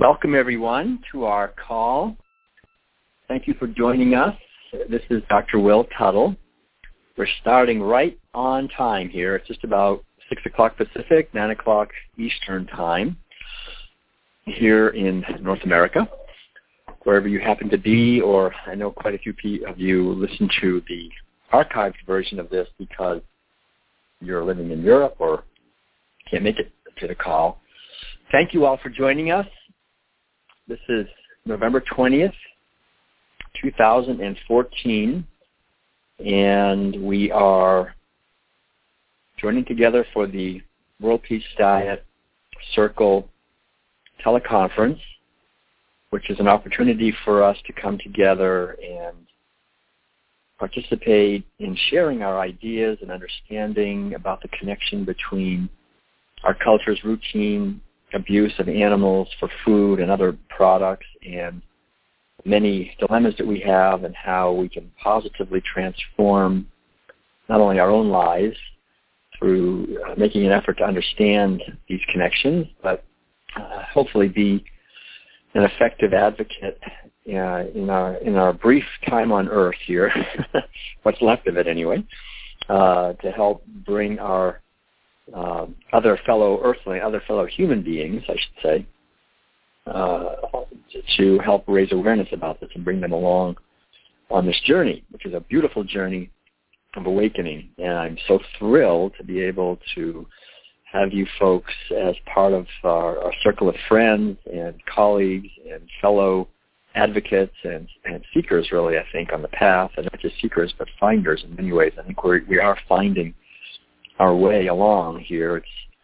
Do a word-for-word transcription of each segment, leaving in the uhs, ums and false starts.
Welcome, everyone, to our call. Thank you for joining us. This is Doctor Will Tuttle. We're starting right on time here. It's just about six o'clock Pacific, nine o'clock Eastern Time here in North America. Wherever you happen to be, or I know quite a few of you listen to the archived version of this because you're living in Europe or can't make it to the call. Thank you all for joining us. This is November twentieth, two thousand fourteen, and we are joining together for the World Peace Diet Circle teleconference, which is an opportunity for us to come together and participate in sharing our ideas and understanding about the connection between our culture's routine abuse of animals for food and other products and many dilemmas that we have and how we can positively transform not only our own lives through uh, making an effort to understand these connections, but uh, hopefully be an effective advocate uh, in our in our brief time on Earth here, what's left of it anyway, uh, to help bring our uh, other fellow earthling, other fellow human beings, I should say, uh, to help raise awareness about this and bring them along on this journey, which is a beautiful journey of awakening. And I'm so thrilled to be able to have you folks as part of our, our circle of friends and colleagues and fellow advocates and, and seekers, really, I think, on the path, and not just seekers, but finders in many ways. I think we're, we are finding our way along here. It's,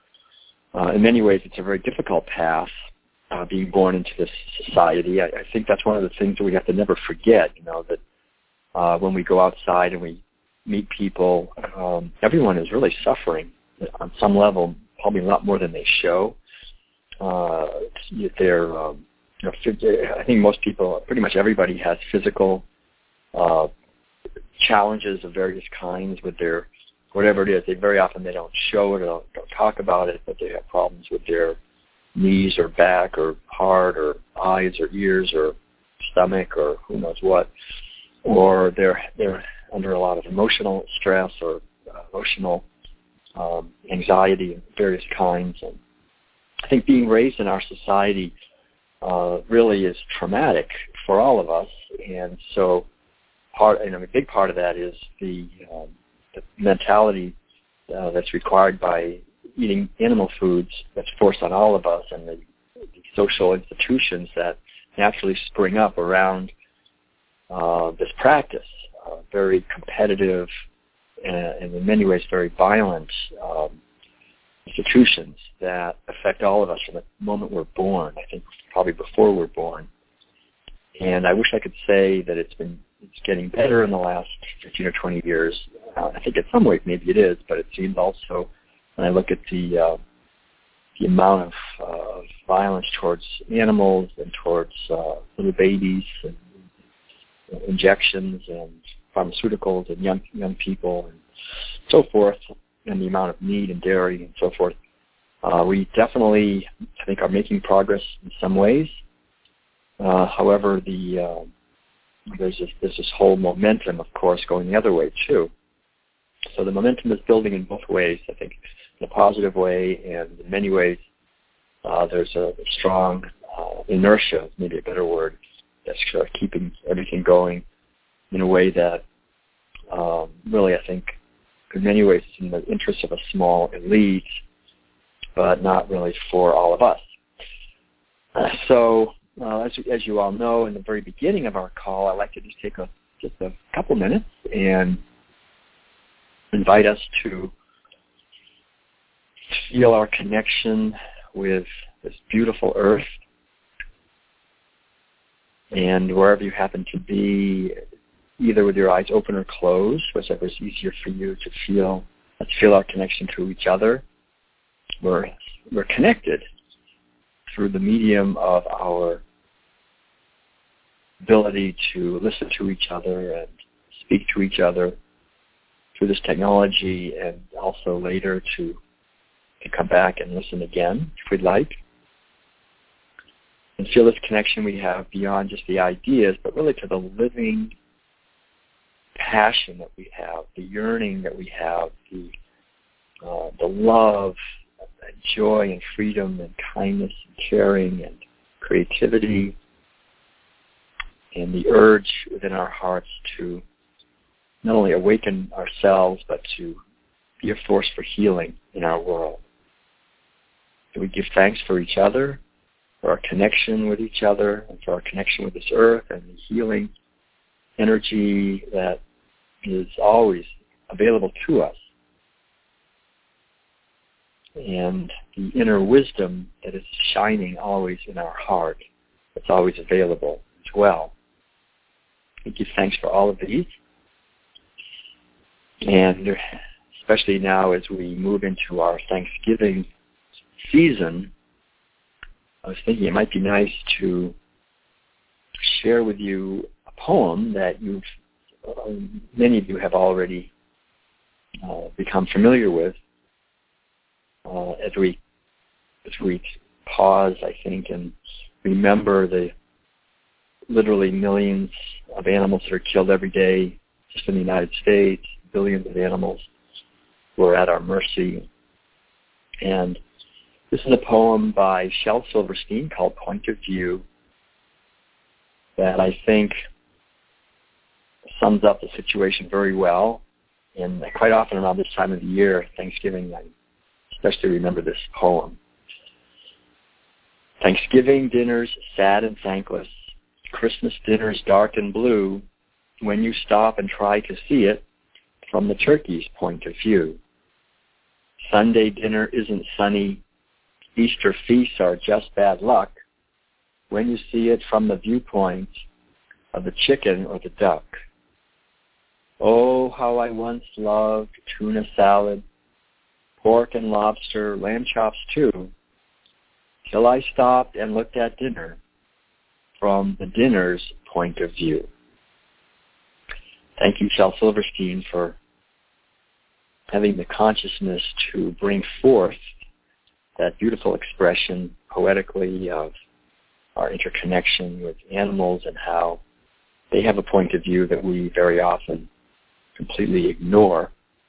uh, in many ways, it's a very difficult path, uh, being born into this society. I, I think that's one of the things that we have to never forget, you know, that uh, when we go outside and we meet people, um, everyone is really suffering on some level, probably a lot more than they show. Uh, they're, um, you know, I think most people, pretty much everybody has physical uh, challenges of various kinds with their, whatever it is. They very often they don't show it or don't, don't talk about it, but they have problems with their knees or back or heart or eyes or ears or stomach or who knows what, or they're they're under a lot of emotional stress or uh, emotional Um, anxiety of various kinds. And I think being raised in our society uh, really is traumatic for all of us. And so part, and a big part of that is the, um, the mentality uh, that's required by eating animal foods that's forced on all of us, and the, the social institutions that naturally spring up around uh, this practice, uh, very competitive, and in many ways very violent um, institutions that affect all of us from the moment we're born, I think probably before we're born. And I wish I could say that it's been it's getting better in the last fifteen or twenty years. Uh, I think in some ways maybe it is, but it seems also when I look at the uh, the amount of uh, violence towards animals and towards uh, little babies and injections and pharmaceuticals and young young people and so forth, and the amount of meat and dairy and so forth. Uh, we definitely, I think, are making progress in some ways. Uh, however, the uh, there's this, there's this whole momentum, of course, going the other way too. So the momentum is building in both ways, I think, in a positive way, and in many ways uh, there's a strong uh, inertia, maybe a better word, that's uh, keeping everything going in a way that um, really, I think, in many ways is in the interest of a small elite, but not really for all of us. Uh, so, uh, as, as you all know, in the very beginning of our call, I'd like to just take a, just a couple minutes and invite us to feel our connection with this beautiful earth. And wherever you happen to be, either with your eyes open or closed, whichever is easier for you to feel, let's feel our connection to each other. We're, we're connected through the medium of our ability to listen to each other and speak to each other through this technology, and also later to, to come back and listen again if we'd like. and feel this connection we have beyond just the ideas, but really to the living passion that we have, the yearning that we have, the uh, the love, and joy, and freedom, and kindness, and caring, and creativity, and the urge within our hearts to not only awaken ourselves, but to be a force for healing in our world. So we give thanks for each other, for our connection with each other, and for our connection with this earth, and the healing energy that is always available to us, and the inner wisdom that is shining always in our heart, that's always available as well. We give thanks for all of these, and especially now as we move into our Thanksgiving season, I was thinking it might be nice to share with you a poem that you've, uh, many of you have already uh, become familiar with. Uh, as we as we pause, I think, and remember the literally millions of animals that are killed every day just in the United States, billions of animals who are at our mercy. And this is a poem by Shel Silverstein called Point of View that I think sums up the situation very well. And quite often around this time of the year, Thanksgiving, I especially remember this poem. Thanksgiving dinners sad and thankless, Christmas dinners dark and blue, when you stop and try to see it from the turkey's point of view. Sunday dinner isn't sunny, Easter feasts are just bad luck, when you see it from the viewpoint of the chicken or the duck. Oh, how I once loved tuna salad, pork and lobster, lamb chops too, till I stopped and looked at dinner from the dinner's point of view. Thank you, Shel Silverstein, for having the consciousness to bring forth that beautiful expression poetically of our interconnection with animals and how they have a point of view that we very often completely ignore.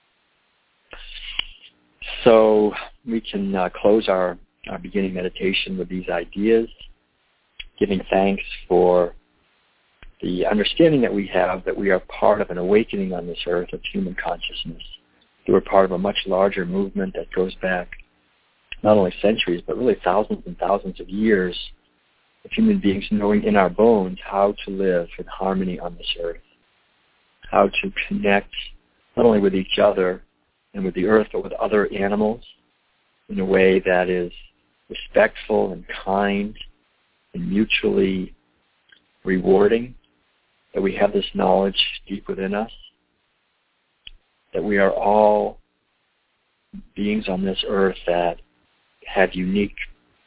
So we can uh, close our, our beginning meditation with these ideas, giving thanks for the understanding that we have that we are part of an awakening on this earth of human consciousness. We're part of a much larger movement that goes back not only centuries, but really thousands and thousands of years of human beings knowing in our bones how to live in harmony on this earth, how to connect not only with each other and with the earth, but with other animals in a way that is respectful and kind and mutually rewarding, that we have this knowledge deep within us, that we are all beings on this earth that have unique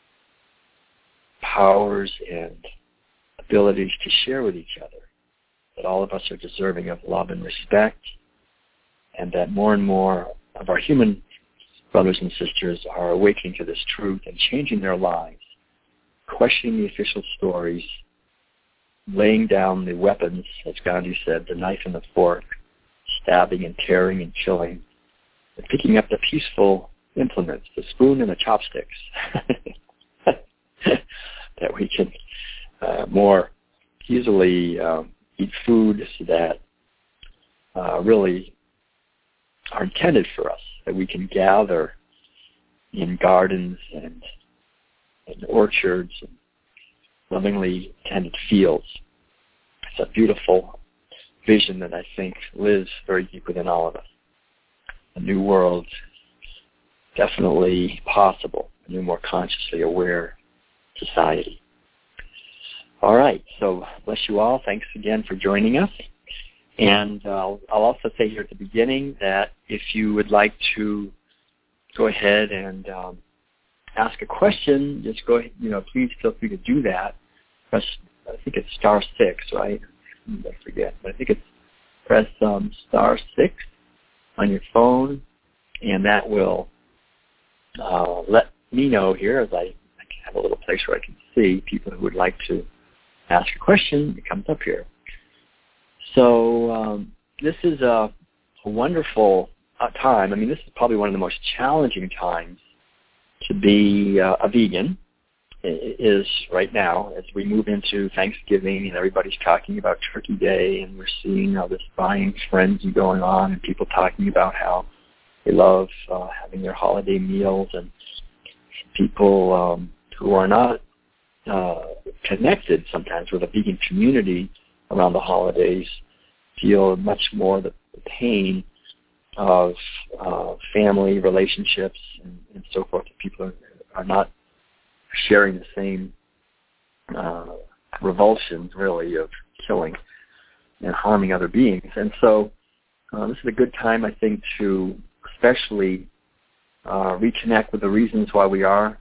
powers and abilities to share with each other, that all of us are deserving of love and respect, and that more and more of our human brothers and sisters are awakening to this truth and changing their lives, questioning the official stories, laying down the weapons, as Gandhi said, the knife and the fork, stabbing and tearing and killing, and picking up the peaceful implements, the spoon and the chopsticks, that we can uh, more easily uh, eat foods that uh, really are intended for us, that we can gather in gardens and in orchards and lovingly tended fields. It's a beautiful vision that I think lives very deep within all of us. A new world definitely possible, a new, more consciously aware society. All right, so bless you all. Thanks again for joining us. And uh, I'll, I'll also say here at the beginning that if you would like to go ahead and um, ask a question, just go ahead, you know, please feel free to do that. Press, I think it's star six, right? I forget, but I think it's press um, star six on your phone, and that will uh, let me know here as I have a little place where I can see people who would like to ask a question. It comes up here. So um, this is a, a wonderful uh, time. I mean, this is probably one of the most challenging times to be uh, a vegan. It is right now as we move into Thanksgiving and everybody's talking about Turkey Day, and we're seeing all this buying frenzy going on and people talking about how they love uh, having their holiday meals, and people um, who are not uh, connected sometimes with a vegan community around the holidays feel much more the, the pain of uh, family relationships and, and so forth. People are, are not sharing the same uh, revulsions, really, of killing and harming other beings. And so uh, this is a good time, I think, to especially uh, reconnect with the reasons why we are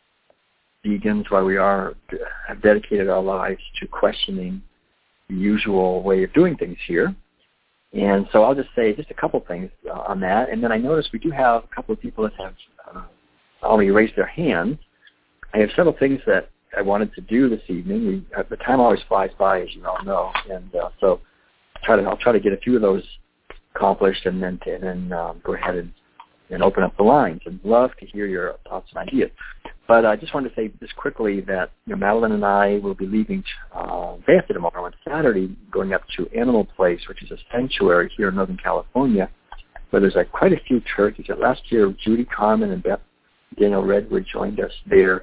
vegans, why we are have dedicated our lives to questioning the usual way of doing things here. And so I'll just say just a couple things uh, on that. And then I noticed we do have a couple of people that have uh, already raised their hands. I have several things that I wanted to do this evening. We, uh, the time always flies by, as you all know, and uh, so I'll try, to, I'll try to get a few of those accomplished, and then to, and then um, go ahead and, and open up the lines. And love to hear your thoughts and ideas. But I just wanted to say just quickly that you know, Madeline and I will be leaving uh, day after tomorrow on Saturday, going up to Animal Place, which is a sanctuary here in Northern California, where there's like quite a few turkeys. Last year, Judy Carmen and Beth Daniel Redwood joined us there.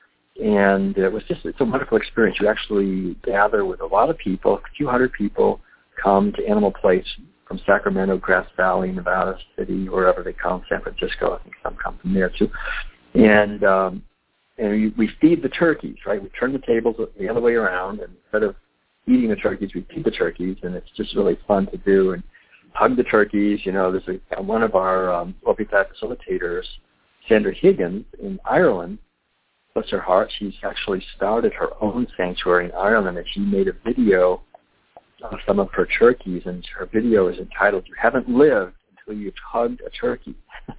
And it was just, it's a wonderful experience. You actually gather with a lot of people, a few hundred people come to Animal Place from Sacramento, Grass Valley, Nevada City, wherever they come, San Francisco. I think some come from there too. And um, and we, we feed the turkeys, right? We turn the tables the other way around, and instead of eating the turkeys, we feed the turkeys, and it's just really fun to do. And hug the turkeys. You know, there's a, one of our um, Opiatai facilitators, Sandra Higgins, in Ireland. Bless her heart, she's actually started her own sanctuary in Ireland, and she made a video of some of her turkeys, and her video is entitled, "You Haven't Lived Until You've Hugged a Turkey,"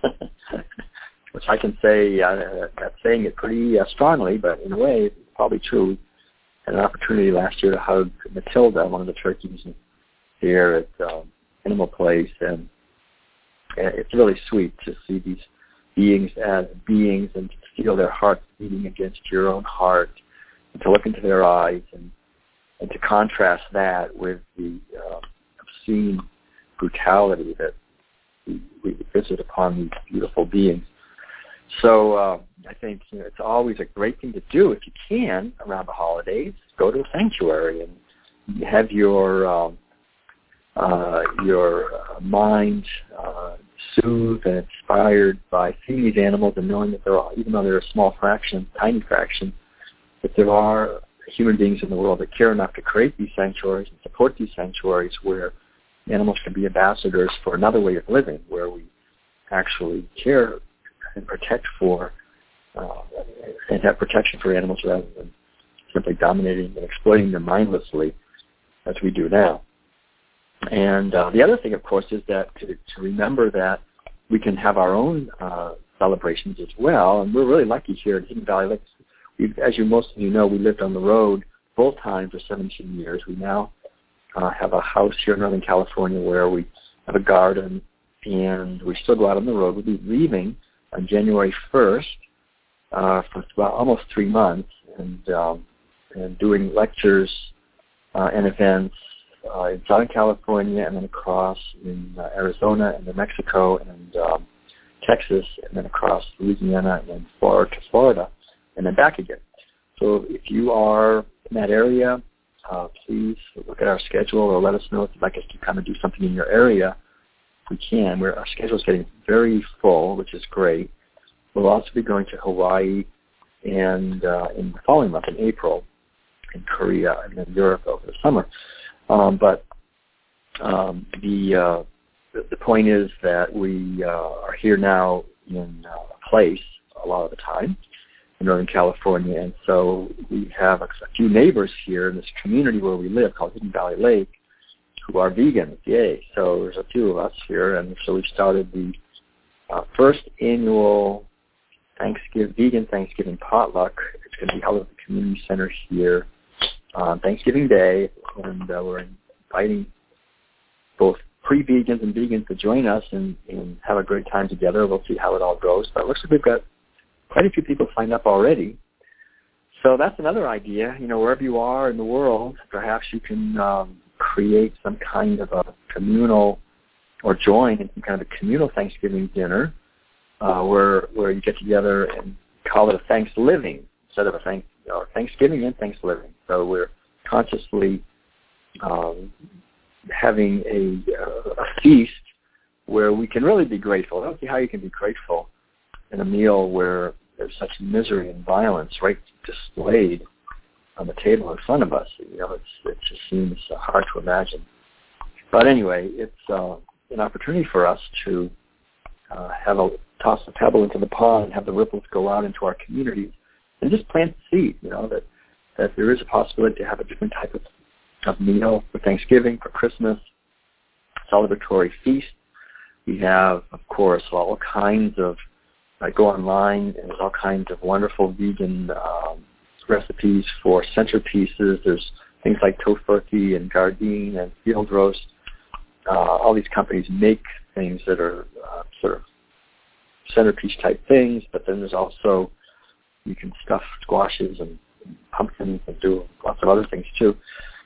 which I can say, uh, that's saying it pretty uh, strongly, but in a way, it's probably true. We had an opportunity last year to hug Matilda, one of the turkeys here at um, Animal Place, and it's really sweet to see these beings as beings and to feel their hearts beating against your own heart, and to look into their eyes, and, and to contrast that with the uh, obscene brutality that we, we visit upon these beautiful beings. So uh, I think you know, it's always a great thing to do if you can around the holidays. Go to a sanctuary and have your um, uh, your uh, mind uh, soothed and inspired by seeing these animals and knowing that there are, even though they're a small fraction, tiny fraction, that there are human beings in the world that care enough to create these sanctuaries and support these sanctuaries where animals can be ambassadors for another way of living, where we actually care and protect for uh, and have protection for animals rather than simply dominating and exploiting them mindlessly as we do now. And uh, the other thing, of course, is that to, to remember that we can have our own uh, celebrations as well. And we're really lucky here at Hidden Valley Lakes. We've, as you most of you know, we lived on the road full time for seventeen years. We now uh, have a house here in Northern California where we have a garden, and we still go out on the road. We'll be leaving on January first uh, for about almost three months, and um, and doing lectures uh, and events uh, in Southern California, and then across in uh, Arizona, and New Mexico, and um, Texas, and then across Louisiana, and then Florida to Florida, and then back again. So if you are in that area, uh, please look at our schedule or let us know if you'd like us to come and do something in your area. We can. We're, our schedule is getting very full, which is great. We'll also be going to Hawaii and uh, in the following month, in April, in Korea, and then Europe over the summer. Um, but um, the, uh, the the point is that we uh, are here now in uh, a place a lot of the time in Northern California, and so we have a, a few neighbors here in this community where we live called Hidden Valley Lake who are vegans. Yay! So there's a few of us here, and so we started the uh, first annual Thanksgiving, vegan Thanksgiving potluck. It's going to be held at the community center here on Thanksgiving Day, and uh, we're inviting both pre-vegans and vegans to join us and, and have a great time together. We'll see how it all goes. But it looks like we've got quite a few people signed up already. So that's another idea. You know, wherever you are in the world, perhaps you can um, create some kind of a communal or join in some kind of a communal Thanksgiving dinner uh, where where you get together and call it a Thanksgiving instead of a thank, or Thanksgiving and Thanksgiving. So we're consciously um, having a, uh, a feast where we can really be grateful. I don't see how you can be grateful in a meal where there's such misery and violence right displayed on the table in front of us. You know, it's, it just seems uh, hard to imagine. But anyway, it's uh, an opportunity for us to uh, have a toss a pebble into the pond and have the ripples go out into our communities and just plant the seed, you know, that, that there is a possibility to have a different type of, of meal for Thanksgiving, for Christmas, celebratory feast. We have, of course, all kinds of, I go online and there's all kinds of wonderful vegan um, recipes for centerpieces. There's things like Tofurkey and Gardein and Field Roast. Uh, all these companies make things that are uh, sort of centerpiece type things, but then there's also, you can stuff squashes and pumpkins and do lots of other things too.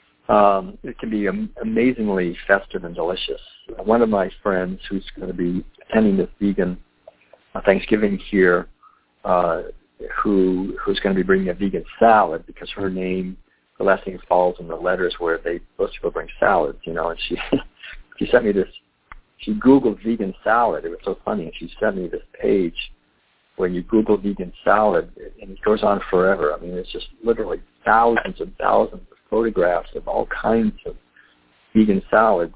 Um, it can be am- amazingly festive and delicious. One of my friends who's going to be attending this vegan uh, Thanksgiving here, uh, who who's going to be bringing a vegan salad because her name, the last thing falls in the letters where they most people bring salads, you know, and she she sent me this, she Googled vegan salad. It was so funny, and she sent me this page where you Google vegan salad, and it goes on forever. I mean, it's just literally thousands and thousands of photographs of all kinds of vegan salads.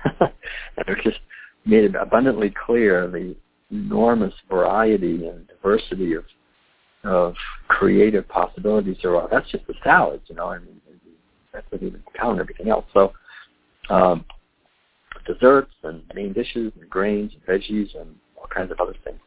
And it just made it abundantly clear the enormous variety and diversity of of creative possibilities there are. That's just the salads, you know, I mean, that's not even counting everything else. So um, desserts and main dishes and grains and veggies and all kinds of other things.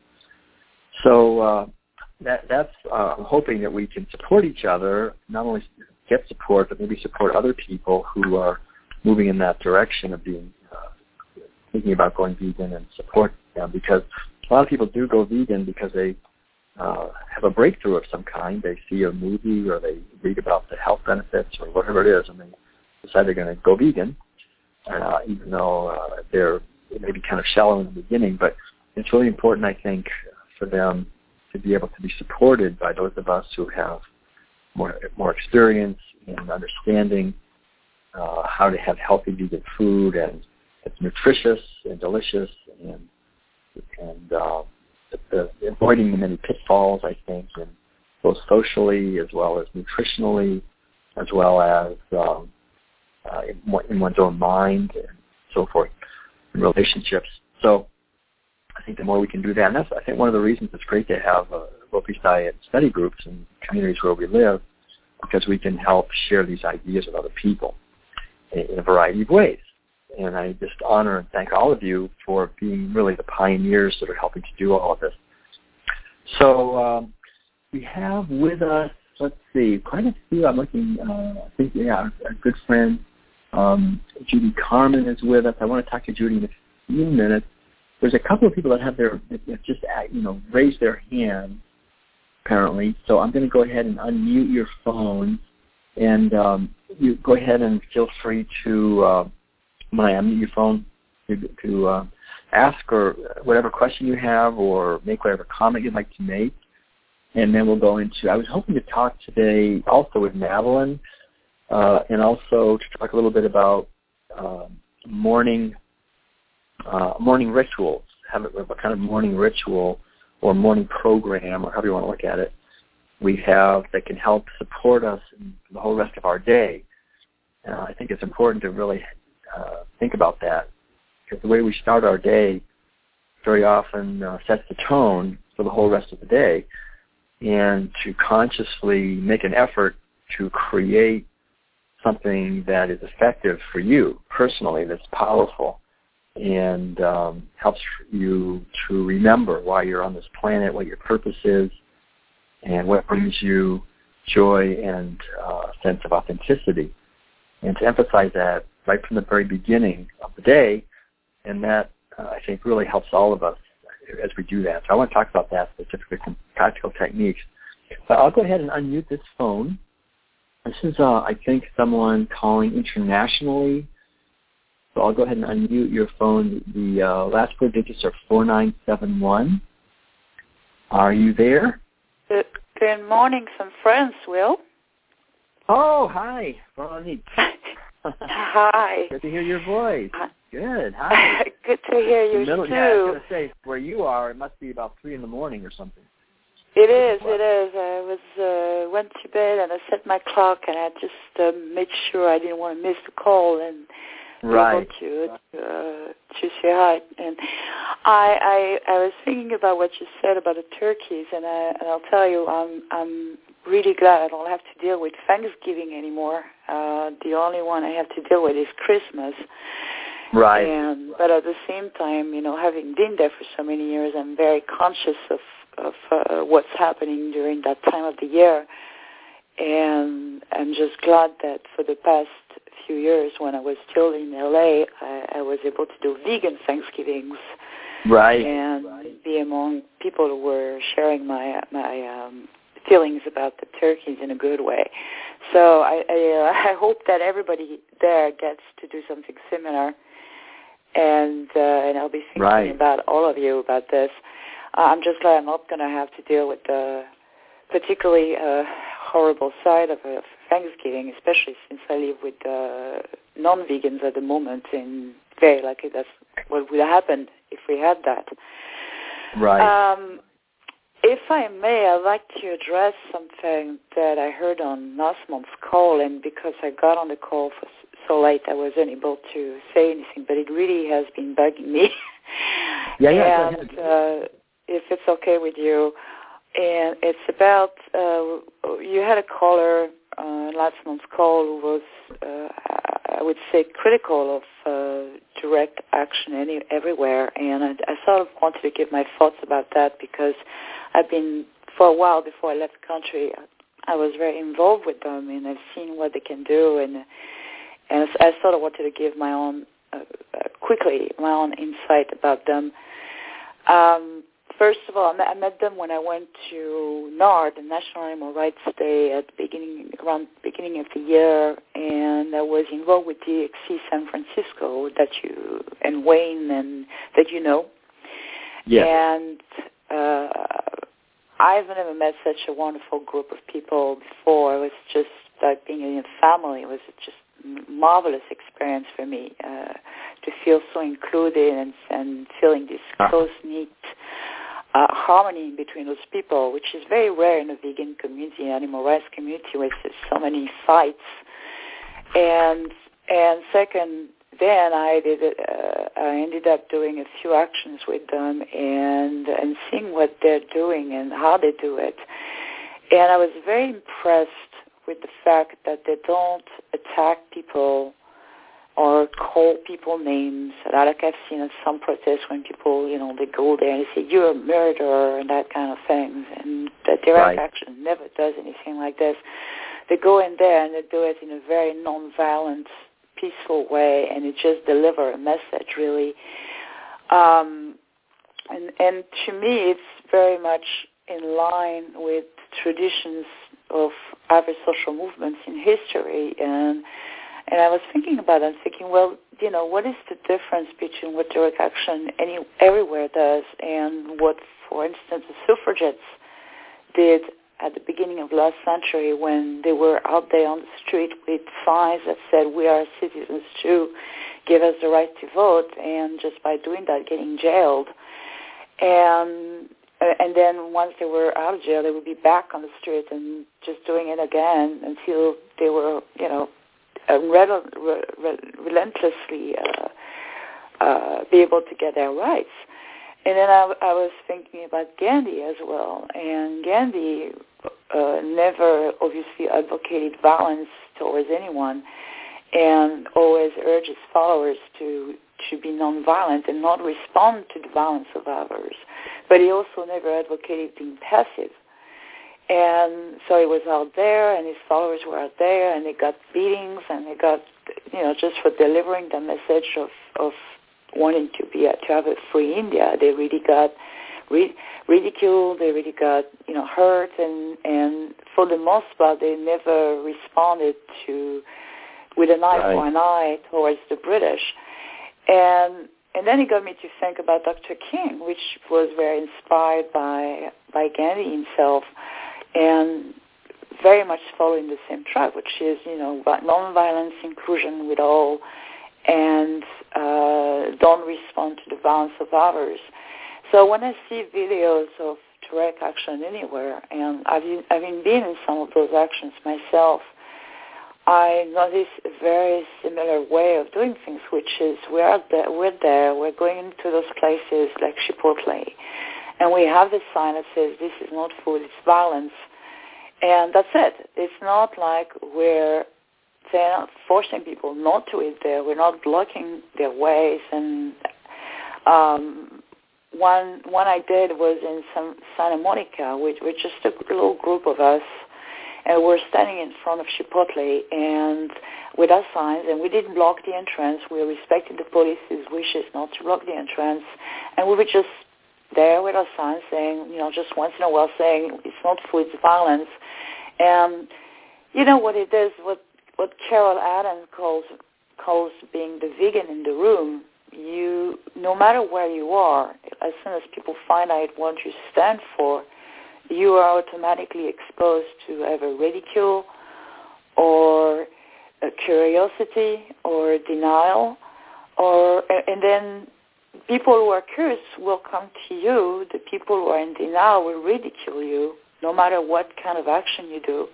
So uh, that, that's, uh, I'm hoping that we can support each other, not only get support, but maybe support other people who are moving in that direction of being, uh, thinking about going vegan and support them, because a lot of people do go vegan because they uh, have a breakthrough of some kind. They see a movie or they read about the health benefits or whatever it is, and they decide they're going to go vegan, uh, even though uh, they're maybe kind of shallow in the beginning. But it's really important, I think, for them to be able to be supported by those of us who have more more experience in understanding uh, how to have healthy vegan food, and it's nutritious and delicious, and and uh, the, the, avoiding the many pitfalls, I think, in both socially as well as nutritionally, as well as um, uh, in, in one's own mind and so forth, in relationships. So I think the more we can do that, and that's, I think, one of the reasons it's great to have uh, Low-Feast Diet study groups in communities where we live, because we can help share these ideas with other people in, in a variety of ways. And I just honor and thank all of you for being really the pioneers that are helping to do all of this. So um, we have with us, let's see, quite a few. I'm looking, uh, I think, yeah, our, our good friend um, Judy Carmen is with us. I want to talk to Judy in a few minutes. There's a couple of people that have their, that just, you know, raised their hand, apparently. So I'm going to go ahead and unmute your phone, and um, you go ahead and feel free to, uh, when I unmute your phone, to, to uh, ask or whatever question you have, or make whatever comment you'd like to make, and then we'll go into. I was hoping to talk today also with Madeline, uh, and also to talk a little bit about uh, morning. Uh, morning rituals, have it, what kind of morning ritual or morning program, or however you want to look at it, we have that can help support us in the whole rest of our day. Uh, I think it's important to really uh, think about that, because the way we start our day very often uh, sets the tone for the whole rest of the day, and to consciously make an effort to create something that is effective for you personally, that's powerful, and um, helps you to remember why you're on this planet, what your purpose is, and what brings you joy and uh, a sense of authenticity. And to emphasize that right from the very beginning of the day, and that, uh, I think, really helps all of us as we do that. So I want to talk about that, specifically some practical techniques. But I'll go ahead and unmute this phone. This is, uh, I think, someone calling internationally. So I'll go ahead and unmute your phone. The uh, last four digits are four nine seven one. Are you there? Good, good morning, some friends, Will. Oh, hi, Veronique. Hi. Good to hear your voice. Uh, Good. Hi. Good to hear you middle, too. Yeah, I was going to say, where you are, it must be about three in the morning or something. It is. It is. I was uh, went to bed and I set my clock and I just uh, made sure I didn't want to miss the call and right. be able to uh, to say hi. And I, I I was thinking about what you said about the turkeys, and, I, and I'll tell you, I'm I'm really glad I don't have to deal with Thanksgiving anymore. Uh, the only one I have to deal with is Christmas. Right. And but at the same time, you know, having been there for so many years, I'm very conscious of of uh, what's happening during that time of the year. And I'm just glad that for the past few years, when I was still in L A, I, I was able to do vegan Thanksgivings. Right. And right. be among people who were sharing my my um, feelings about the turkeys in a good way. So I I, uh, I hope that everybody there gets to do something similar. And uh, and I'll be thinking right. about all of you about this. Uh, I'm just glad I'm not going to have to deal with the particularly uh, horrible side of uh, Thanksgiving, especially since I live with uh, non-vegans at the moment, and very likely that's what would have happened if we had that. Right. Um, if I may, I'd like to address something that I heard on last month's call, and because I got on the call for so late, I wasn't able to say anything, but it really has been bugging me. Yeah, yeah. And uh, if it's okay with you, and it's about, uh, you had a caller uh, last month's call who was, uh, I would say, critical of uh, direct action any, everywhere, and I, I sort of wanted to give my thoughts about that because I've been, for a while before I left the country, I was very involved with them, and I've seen what they can do, and and I sort of wanted to give my own, uh, uh, quickly, my own insight about them. Um, First of all, I met them when I went to NARD, the National Animal Rights Day, at the beginning, around the beginning of the year, and I was involved with D X C San Francisco, that you and Wayne and that you know. Yes. And uh, I've never met such a wonderful group of people before. It was just like being in a family. It was just a marvelous experience for me uh, to feel so included and, and feeling this close-knit Uh, harmony between those people, which is very rare in the vegan community, animal rights community, where there's so many fights. And and second, then I did uh, I ended up doing a few actions with them and and seeing what they're doing and how they do it. And I was very impressed with the fact that they don't attack people or call people names, like I've seen in some protests when people, you know, they go there and they say, you're a murderer and that kind of thing. And the direct right. action never does anything like this. They go in there and they do it in a very nonviolent, peaceful way, and it just delivers a message, really. Um, and, and to me, it's very much in line with traditions of other social movements in history. And And I was thinking about it, thinking, well, you know, what is the difference between what direct action any, everywhere does and what, for instance, the suffragettes did at the beginning of last century when they were out there on the street with signs that said, we are citizens too, give us the right to vote, and just by doing that, getting jailed. And and then once they were out of jail, they would be back on the street and just doing it again until they were, you know, Uh, rel- re- relentlessly uh, uh, be able to get their rights. And then I, I was thinking about Gandhi as well. And Gandhi uh, never obviously advocated violence towards anyone and always urged his followers to to be nonviolent and not respond to the violence of others. But he also never advocated being passive. And so he was out there, and his followers were out there, and they got beatings, and they got, you know, just for delivering the message of, of wanting to be to have a free India. They really got ri- ridiculed. They really got, you know, hurt, and and for the most part, they never responded to with an eye right. for an eye towards the British. And and then it got me to think about Doctor King, which was very inspired by by Gandhi himself, and very much following the same track, which is, you know, nonviolence, inclusion with all, and uh, don't respond to the violence of others. So when I see videos of direct action anywhere, and I've, I've been in some of those actions myself, I notice a very similar way of doing things, which is we're there, we're there, we're going into those places like Chipotle, and we have the sign that says this is not food, it's violence, and that's it. It's not like we're saying, forcing people not to eat there. We're not blocking their ways. And um, one one I did was in some Santa Monica, which was just a little group of us. And we're standing in front of Chipotle and with our signs, and we didn't block the entrance. We respected the police's wishes not to block the entrance, and we were just there with our signs saying, you know, just once in a while saying, it's not food, it's violence. And you know what it is, what what Carol Adams calls calls being the vegan in the room. You, no matter where you are, as soon as people find out what you stand for, you are automatically exposed to either ridicule or a curiosity or denial, or and then people who are curious will come to you. The people who are in denial will ridicule you, no matter what kind of action you do.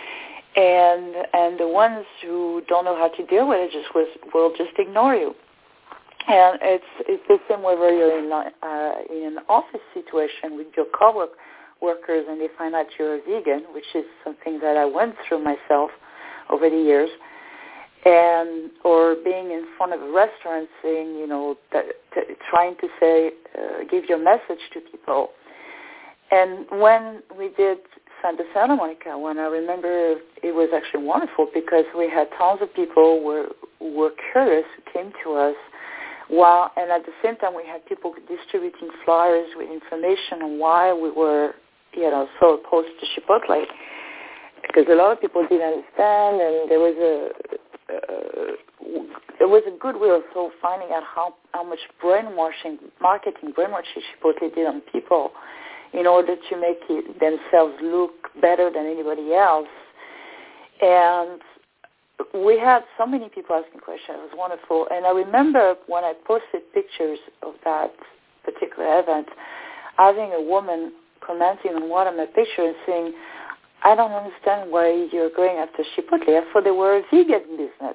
And and the ones who don't know how to deal with it just was, will just ignore you. And it's it's the same whether you're in uh, in an office situation with your coworkers workers and they find out you're a vegan, which is something that I went through myself over the years, and or being in front of a restaurant saying, you know, that, t- trying to say, uh, give your message to people. And when we did Santa Santa Monica, when I remember it was actually wonderful because we had tons of people who were, who were curious who came to us. While, and at the same time, we had people distributing flyers with information on why we were, you know, so opposed to Chipotle, because a lot of people didn't understand, and there was a uh, there was a good way of so finding out how how much brainwashing, marketing brainwashing Chipotle did on people, in order to make it, themselves look better than anybody else, and we had so many people asking questions. It was wonderful. And I remember when I posted pictures of that particular event, having a woman commenting on one of my pictures and saying, I don't understand why you're going after Chipotle. I thought they were a vegan business.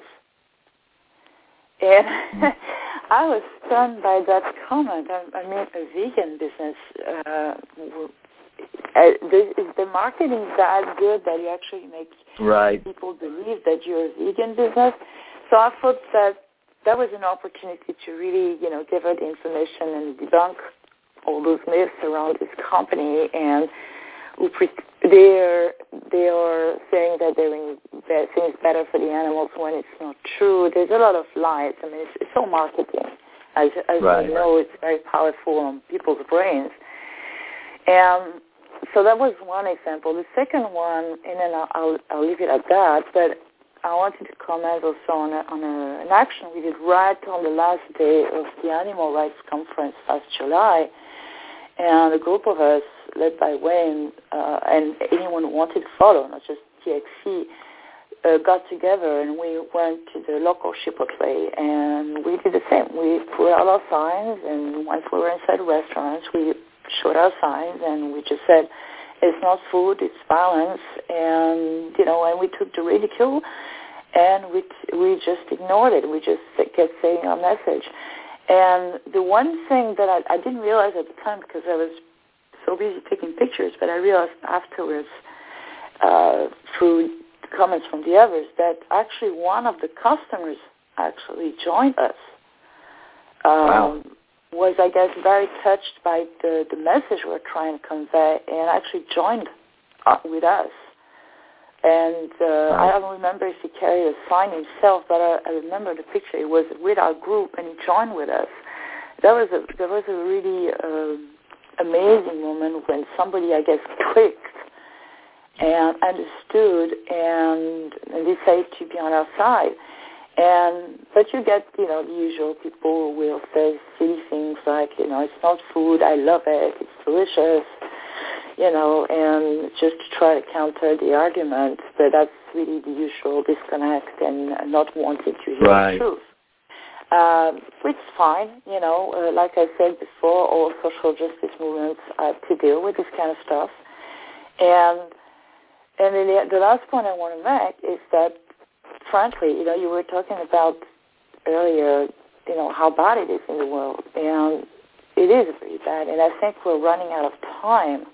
And I was stunned by that comment. I, I mean, a vegan business. Uh, Uh, the, is the marketing that good that you actually make right. people believe that you're a vegan business? So I thought that that was an opportunity to really, you know, give her the information and debunk all those myths around this company. And who pre- they're they are saying that they're doing things better for the animals when it's not true. There's a lot of lies. I mean, it's, it's all marketing. As as right. you know, it's very powerful on people's brains. And so that was one example. The second one, and then I'll, I'll, I'll leave it at that, but I wanted to comment also on, a, on a, an action we did right on the last day of the Animal Rights Conference last July. And a group of us, led by Wayne, uh, and anyone who wanted to follow, not just T X C, uh, got together and we went to the local Chipotle, and we did the same. We put out our signs, and once we were inside restaurants, we showed our signs, and we just said, it's not food, it's violence, and, you know, and we took the ridicule, and we we just ignored it. We just kept saying our message. And the one thing that I, I didn't realize at the time, because I was so busy taking pictures, but I realized afterwards, uh, through comments from the others, that actually one of the customers actually joined us um, wow. was, I guess, very touched by the, the message we're trying to convey and actually joined up with us. And uh, right. I don't remember if he carried a sign himself, but I, I remember the picture. He was with our group, and he joined with us. That was a that was a really uh, amazing moment when somebody, I guess, clicked and understood and, and decided to be on our side. And but you get, you know, the usual people who will say silly things like, you know, it's not food, I love it, it's delicious, you know, and just to try to counter the argument, but that's really the usual disconnect and not wanting to hear right. the truth. Uh, which is fine, you know, uh, like I said before, all social justice movements have to deal with this kind of stuff. And and then the, the last point I want to make is that, frankly, you know, you were talking about earlier, you know, how bad it is in the world, and it is very bad, and I think we're running out of time.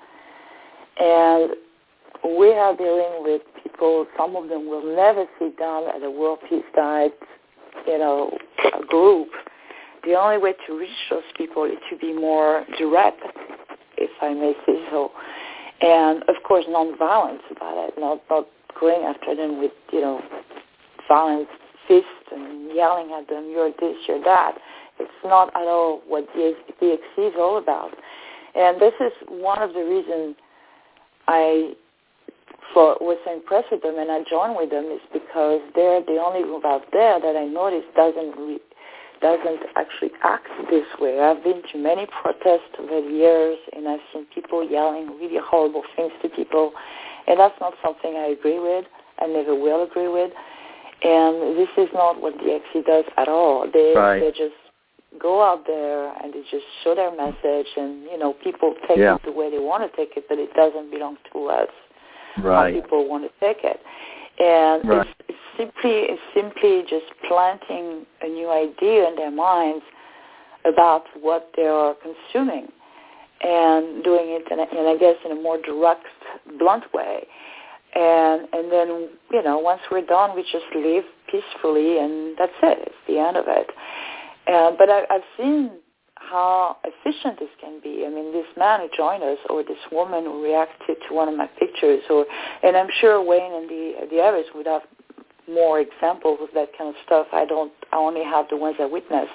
And we are dealing with people, some of them will never sit down at a World Peace Diet, you know, a group. The only way to reach those people is to be more direct, if I may say so. And, of course, non-violence about it, not, not going after them with, you know, violent fists and yelling at them, you're this, you're that. It's not at all what the D X C is all about. And this is one of the reasons I for, was so impressed with them and I joined with them is because they're the only group out there that I noticed doesn't re, doesn't actually act this way. I've been to many protests over the years, and I've seen people yelling really horrible things to people, and that's not something I agree with. I never will agree with. And this is not what the X C does at all. They right. they just go out there and they just show their message, and you know people take yeah. it the way they want to take it, but it doesn't belong to us. Right. How people want to take it, and right. it's, it's simply it's simply just planting a new idea in their minds about what they are consuming, and doing it in, a, in I guess in a more direct, blunt way. And and then, you know, once we're done, we just live peacefully, and that's it. It's the end of it. Uh, but I, I've seen how efficient this can be. I mean, this man who joined us, or this woman who reacted to one of my pictures, or and I'm sure Wayne and the the others would have more examples of that kind of stuff. I don't. I only have the ones I witnessed.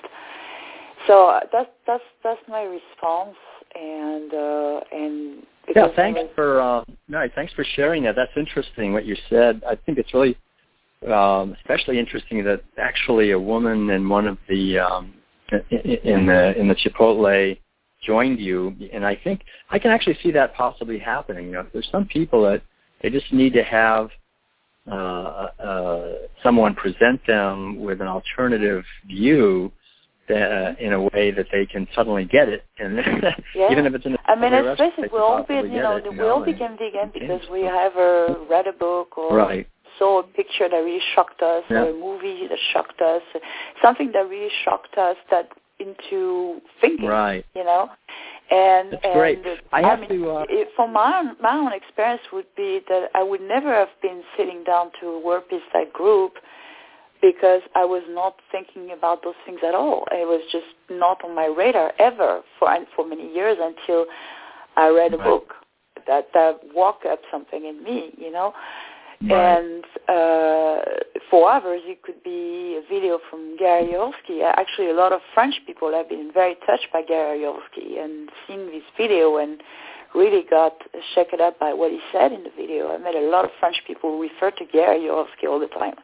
So uh, that's that's that's my response, and uh, and. Yeah, thanks for uh, no, thanks for sharing that. That's interesting what you said. I think it's really um, especially interesting that actually a woman in one of the um, in, in the in the Chipotle joined you, and I think I can actually see that possibly happening. You know, there's some people that they just need to have uh, uh, someone present them with an alternative view. Uh, in a way that they can suddenly get it, and yeah. even if it's in a I mean, especially we we all be, you know, we all became vegan because we have uh, read a book or right. saw a picture that really shocked us, yeah. or a movie that shocked us, something that really shocked us that into thinking, right. you know. And that's and great. I have I mean, to. Uh, it, from my own, my own experience, would be that I would never have been sitting down to a World Peace Diet group, because I was not thinking about those things at all. It was just not on my radar ever for for many years until I read a right. book that, that woke up something in me, you know. Right. And uh, for others, it could be a video from Gary Yourofsky. Actually, a lot of French people have been very touched by Gary Yourofsky and seen this video and really got shaken up by what he said in the video. I met a lot of French people who refer to Gary Yourofsky all the time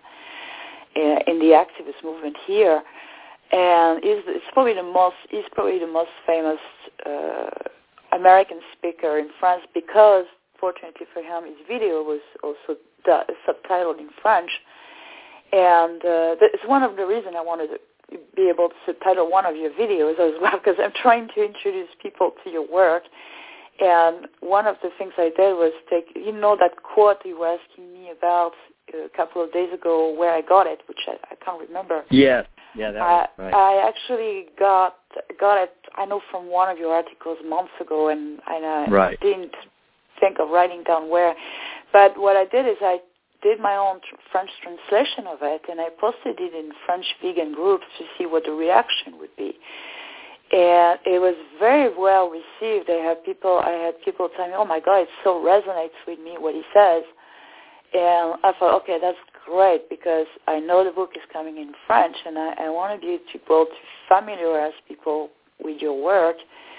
in the activist movement here, and he's, it's probably the most he's probably the most famous uh, American speaker in France, because fortunately for him, his video was also du- subtitled in French, and uh, it's one of the reasons I wanted to be able to subtitle one of your videos as well, because I'm trying to introduce people to your work. And one of the things I did was take, you know, that quote you were asking me about a couple of days ago, where I got it, which I, I can't remember. Yeah, yeah, that was I, right. I actually got got it, I know, from one of your articles months ago, and, and I right. didn't think of writing down where. But what I did is I did my own tr- French translation of it, and I posted it in French vegan groups to see what the reaction would be. And it was very well received. I had people, I had people tell me, "Oh my God, it so resonates with me what he says." And I thought, okay, that's great because I know the book is coming in French, and I, I want to be able to familiarize people with your work.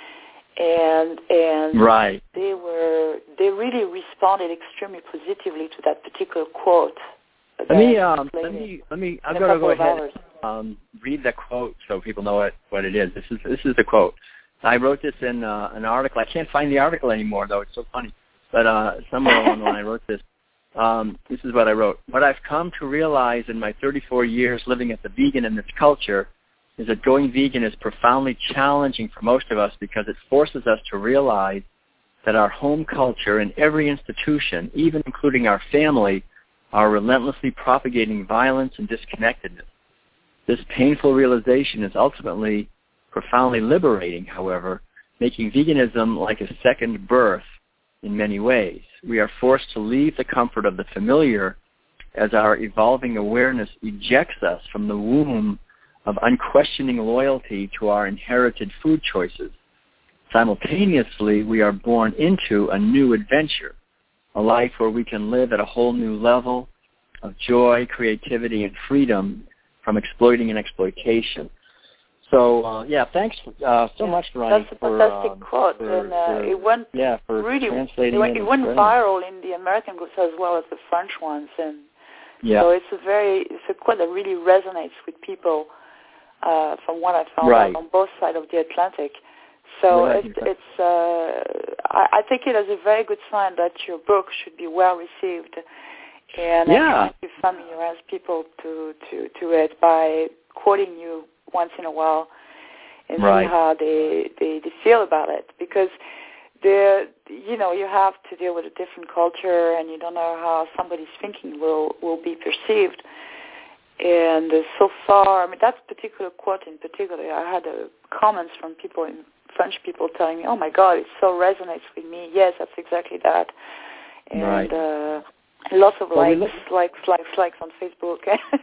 And and right. they were they really responded extremely positively to that particular quote. Let me um, let me let me. I'm going to go ahead. Um, read the quote so people know what, what it is. This is this is the quote. I wrote this in uh, an article. I can't find the article anymore, though. It's so funny. But uh, somewhere along the line I wrote this. Um, this is what I wrote. What I've come to realize in my thirty-four years living as a vegan in this culture is that going vegan is profoundly challenging for most of us because it forces us to realize that our home culture and every institution, even including our family, are relentlessly propagating violence and disconnectedness. This painful realization is ultimately profoundly liberating, however, making veganism like a second birth in many ways. We are forced to leave the comfort of the familiar as our evolving awareness ejects us from the womb of unquestioning loyalty to our inherited food choices. Simultaneously, we are born into a new adventure, a life where we can live at a whole new level of joy, creativity, and freedom from exploiting and exploitation. So, uh, yeah, thanks uh, so yeah, much, Ronnie. That's a for, fantastic um, quote, for, and uh, for, it went yeah, for really translating it went, it, it went and viral in the American groups as well as the French ones, and yeah. so it's a very it's a quote that really resonates with people uh, from what I found right. out on both sides of the Atlantic. So right. it's, it's uh, I, I take it as a very good sign that your book should be well received, and yeah. I'm trying to familiarize people to, to, to it by quoting you once in a while and right. see how they, they, they feel about it. Because, they're, you know, you have to deal with a different culture, and you don't know how somebody's thinking will, will be perceived. And uh, so far, I mean, that particular quote in particular, I had uh, comments from people, in French people, telling me, "Oh my God, it so resonates with me." Yes, that's exactly that. And right. uh, lots of well, likes, look- likes, likes, likes on Facebook.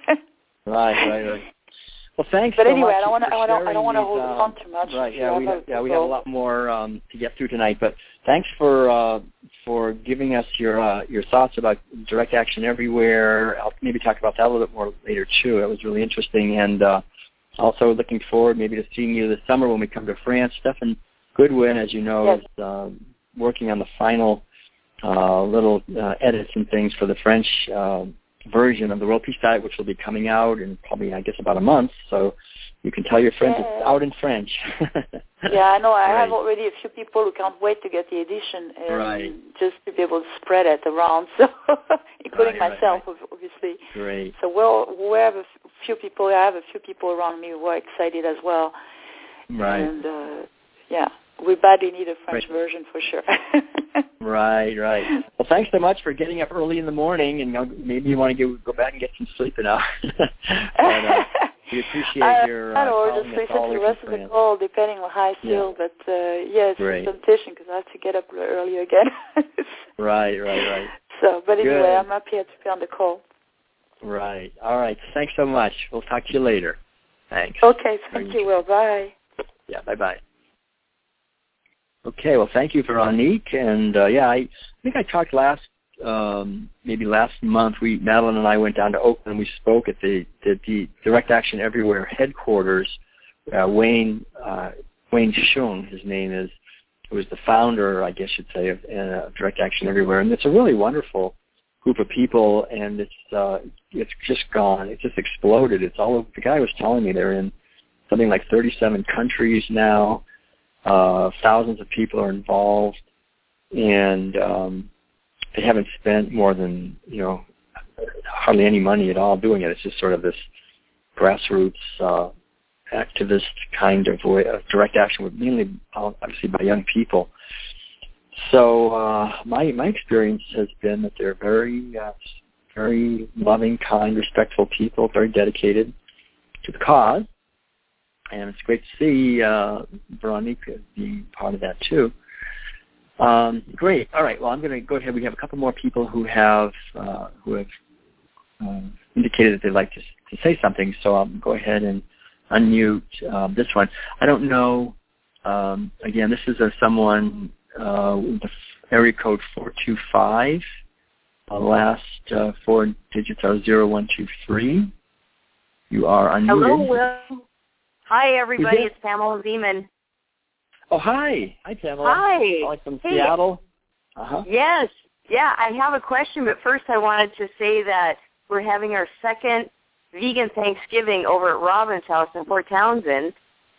right, right, right. Well, thanks but so anyway, much I don't want to. I don't. I don't want to these, hold um, on too much. Right. Yeah. We have, yeah. people. We have a lot more um, to get through tonight. But thanks for uh, for giving us your uh, your thoughts about Direct Action Everywhere. I'll maybe talk about that a little bit more later too. It was really interesting, and uh, also looking forward maybe to seeing you this summer when we come to France. Stefan Goodwin, as you know, yes. is uh, working on the final uh, little uh, edits and things for the French uh, version of the World Peace Diet, which will be coming out in probably, I guess, about a month. So you can tell your friends yeah. it's out in French. yeah, I know. I right. have already a few people who can't wait to get the edition and right. just to be able to spread it around, so including right, myself, right, right. obviously. Great. So we'll, we have a few people. I have a few people around me who are excited as well. Right. And uh, yeah, we badly need a French right. version for sure. right, right. Well, thanks so much for getting up early in the morning, and maybe you want to go, go back and get some sleep now. but, uh, we appreciate I, your I uh, don't know, calling just us all listen to the the way rest from of the France. call, depending on how I feel. Yeah. But uh, yeah, it's Great. a temptation because I have to get up early again. right, right, right. So, but anyway, Good. I'm happy to be on the call. Right. All right. Thanks so much. We'll talk to you later. Thanks. Okay. Thank you, Will. Bye. Yeah. Bye bye. Okay. Well, thank you, Veronique. And uh, yeah, I, I think I talked last, um, maybe last month. We Madeline and I went down to Oakland. We spoke at the the, the Direct Action Everywhere headquarters. Uh, Wayne uh, Wayne Shung, his name is, who was the founder, I guess you'd say, of uh, Direct Action Everywhere. And it's a really wonderful group of people, and it's uh, it's just gone. It just exploded. It's all. The guy was telling me they're in something like thirty-seven countries now. Uh, thousands of people are involved, and um, they haven't spent more than you know hardly any money at all doing it. It's just sort of this grassroots uh, activist kind of way of direct action, with mainly obviously by young people. So uh, my my experience has been that they're very uh, very loving, kind, respectful people, very dedicated to the cause, and it's great to see uh, Veronique being part of that too. Um, great. All right. Well, I'm going to go ahead. We have a couple more people who have uh, who have uh, indicated that they'd like to, to say something, so I'll go ahead and unmute uh, this one. I don't know. Um, again, this is a, someone uh, with the area code four two five. The last uh, four digits are zero one two three. You are unmuted. Hello, Will. Hi, everybody. It's Pamela Zeman. Oh, hi. Hi, Pamela. Hi. Calling from hey. Seattle. Uh-huh. Yes. Yeah, I have a question, but first I wanted to say that we're having our second vegan Thanksgiving over at Robin's house in Port Townsend.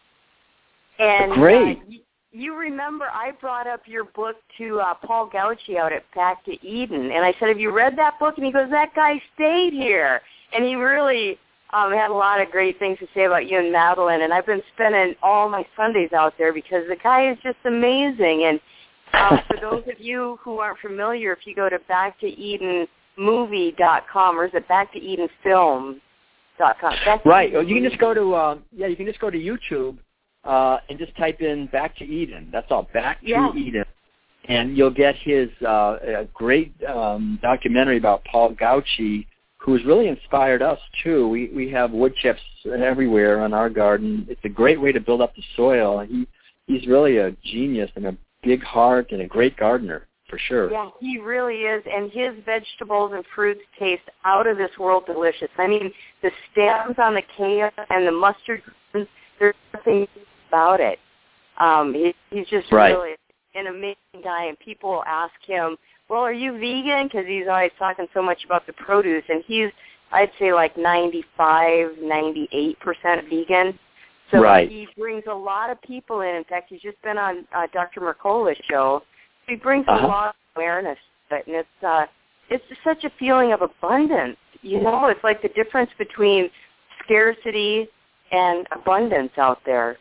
And Great. Uh, you remember I brought up your book to uh, Paul Gauci out at Back to Eden, and I said, have you read that book? And he goes, that guy stayed here. And he really um, had a lot of great things to say about you and Madeline, and I've been spending all my Sundays out there because the guy is just amazing. And uh, for those of you who aren't familiar, if you go to back to eden movie dot com, or is it back to eden film dot com? Right. Well, you can just go to, um, yeah, you can just go to YouTube. Uh, and just type in Back to Eden. That's all, Back to yeah. Eden. And you'll get his uh, a great um, documentary about Paul Gauci, who's really inspired us, too. We we have wood chips everywhere on our garden. It's a great way to build up the soil. He He's really a genius and a big heart and a great gardener, for sure. Yeah, he really is. And his vegetables and fruits taste out of this world delicious. I mean, the stems on the kale and the mustard greens, there's nothing about it. Um, he, he's just right. really an amazing guy, and people ask him, well, are you vegan? Because he's always talking so much about the produce, and he's, I'd say, like ninety-five, ninety-eight percent vegan. So right. he brings a lot of people in. In fact, he's just been on uh, Doctor Mercola's show. He brings uh-huh. a lot of awareness to it, and it's, uh, it's just such a feeling of abundance. You know, it's like the difference between scarcity and abundance out there.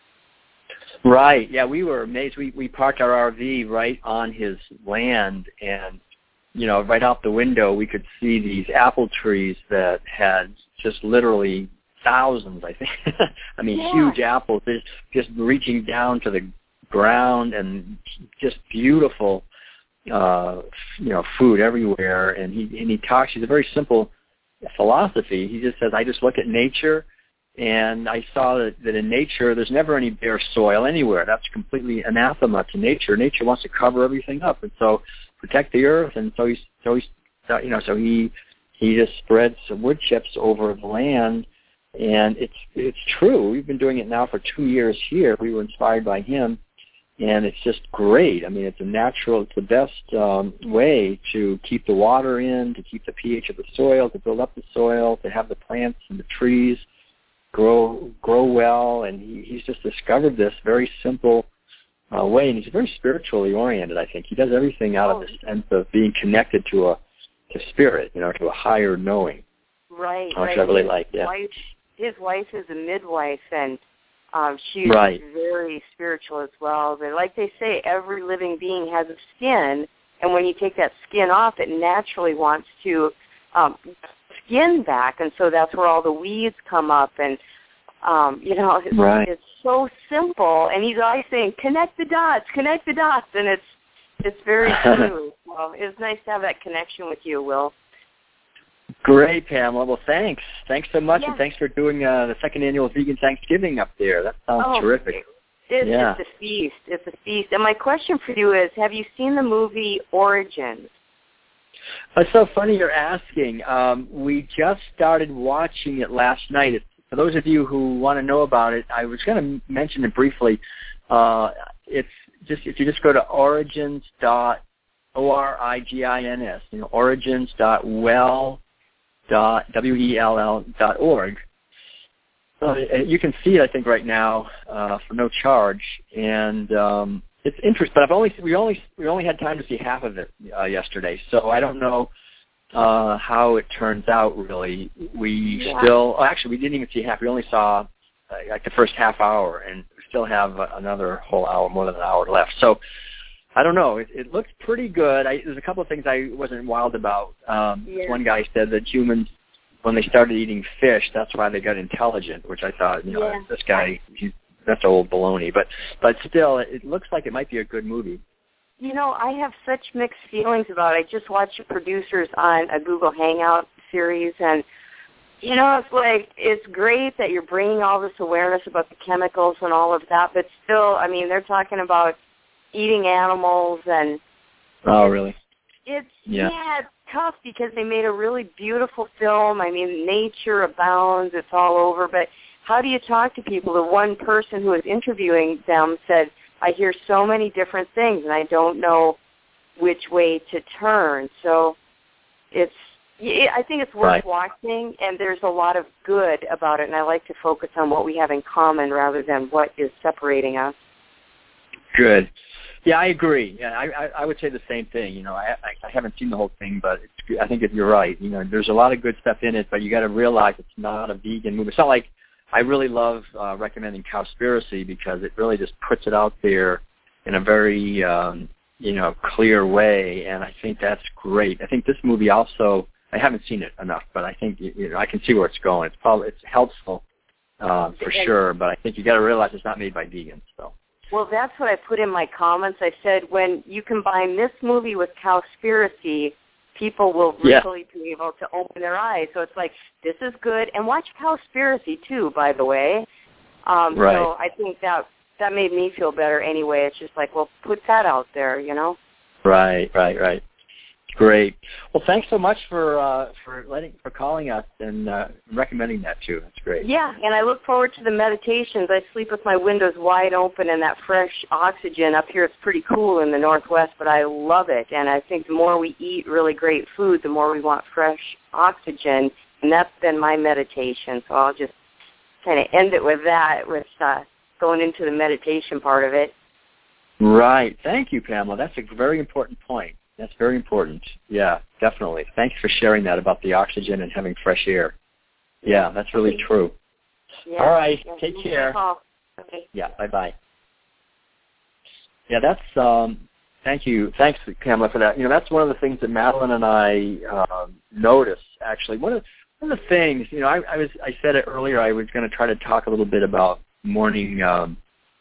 Right. Yeah, we were amazed. We we parked our R V right on his land, and you know, right out the window, we could see these apple trees that had just literally thousands. I think. I mean, yeah. huge apples, just just reaching down to the ground, and just beautiful, uh, you know, food everywhere. And he and he talks. He's a very simple philosophy. He just says, I just look at nature. And I saw that, that in nature, there's never any bare soil anywhere. That's completely anathema to nature. Nature wants to cover everything up, and so protect the earth. And so he's, so he's, you know, so he he just spreads some wood chips over the land, and it's it's true. We've been doing it now for two years here. We were inspired by him, and it's just great. I mean, it's a natural. It's the best um, way to keep the water in, to keep the pH of the soil, to build up the soil, to have the plants and the trees grow grow well, and he, he's just discovered this very simple uh, way, and he's very spiritually oriented. I think he does everything out oh. of the sense of being connected to a to spirit, you know, to a higher knowing. Right, which right. I really his like. Yeah. Wife, his wife is a midwife, and um, she's right. very spiritual as well. But like they say, every living being has a skin, and when you take that skin off, it naturally wants to um, skin back, and so that's where all the weeds come up, and um, you know, it's, right. it's so simple. And he's always saying, "Connect the dots, connect the dots," and it's it's very true. Well, it's nice to have that connection with you, Will. Great, Pamela. Well, thanks. Thanks so much, yeah. and thanks for doing uh, the second annual Vegan Thanksgiving up there. That sounds oh, terrific. It's, yeah. it's a feast. It's a feast. And my question for you is, have you seen the movie Origins? It's so funny you're asking. Um, we just started watching it last night. It's, for those of you who want to know about it, I was going to mention it briefly. Uh, it's just if you just go to origins dot o r i g i n s, you know, origins dot well dot w e l l dot org. Uh, you can see it, I think, right now uh, for no charge, and um, it's interesting. But I've only we only we only had time to see half of it uh, yesterday, so I don't know uh, how it turns out. Really, we yeah. still oh, actually we didn't even see half. We only saw uh, like the first half hour, and we still have uh, another whole hour, more than an hour left. So I don't know. It, it looks pretty good. I, there's a couple of things I wasn't wild about. Um, yeah. One guy said that humans, when they started eating fish, that's why they got intelligent, which I thought, you know, yeah. this guy, he's, that's old baloney. But but still, it looks like it might be a good movie. You know, I have such mixed feelings about it. I just watched the producers on a Google Hangout series, and you know, it's like, it's great that you're bringing all this awareness about the chemicals and all of that, but still, I mean, they're talking about eating animals and... Oh, really? It's, yeah. yeah, it's tough because they made a really beautiful film. I mean, nature abounds, it's all over, but how do you talk to people? The one person who was interviewing them said, I hear so many different things, and I don't know which way to turn. So it's... I think it's worth right. watching, and there's a lot of good about it, and I like to focus on what we have in common rather than what is separating us. Good. Yeah, I agree. Yeah, I, I, I would say the same thing. You know, I, I haven't seen the whole thing, but it's, I think if you're right. You know, there's a lot of good stuff in it, but you got to realize it's not a vegan movie. It's not like I really love uh, recommending Cowspiracy because it really just puts it out there in a very, um, you know, clear way, and I think that's great. I think this movie also... I haven't seen it enough, but I think you know I can see where it's going. It's probably it's helpful uh, for sure, but I think you got to realize it's not made by vegans. So. Well, that's what I put in my comments. I said when you combine this movie with Cowspiracy, people will yeah. really be able to open their eyes. So it's like this is good, and watch Cowspiracy too. By the way, um, right. so I think that that made me feel better. Anyway, it's just like well, put that out there, you know. Right, right, right. Great. Well, thanks so much for uh, for letting for calling us and uh, recommending that too. That's great. Yeah, and I look forward to the meditations. I sleep with my windows wide open and that fresh oxygen. Up here it's pretty cool in the Northwest, but I love it. And I think the more we eat really great food, the more we want fresh oxygen, and that's been my meditation. So I'll just kind of end it with that, with uh, going into the meditation part of it. Right. Thank you, Pamela. That's a very important point. That's very important. Yeah, definitely. Thanks for sharing that about the oxygen and having fresh air. Yeah, that's really true. Yeah. All right. Yeah. Take care. Okay. Yeah. Bye-bye. Yeah, that's, um, thank you. Thanks, Pamela, for that. You know, that's one of the things that Madeline and I uh, noticed, actually. One of, one of the things, you know, I, I was, I said it earlier, I was going to try to talk a little bit about morning, um,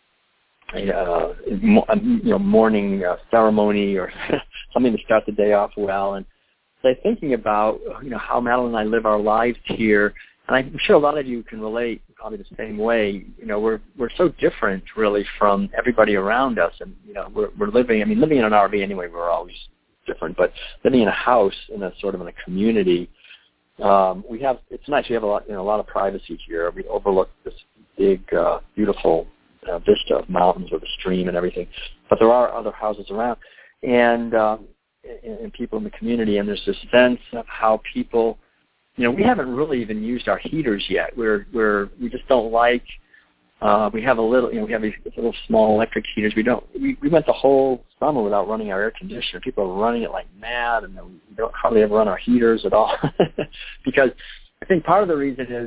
uh, you know, morning uh, ceremony or something to start the day off well. And so I'm thinking about, you know, how Madeline and I live our lives here, and I'm sure a lot of you can relate probably the same way. You know, we're we're so different really from everybody around us, and you know, we're we're living. I mean, living in an R V anyway, we're always different, but living in a house in a sort of in a community, um, we have. It's nice. We have a lot, you know, a lot of privacy here. We overlook this big, uh, beautiful uh, vista of mountains with a stream and everything, but there are other houses around, and um, and, and people in the community, and there's this sense of how people. You know, we haven't really even used our heaters yet. We're we're we just don't like. Uh, we have a little, you know, we have these little small electric heaters. We don't. We, we went the whole summer without running our air conditioner. People are running it like mad, and we don't hardly ever run our heaters at all. Because I think part of the reason is,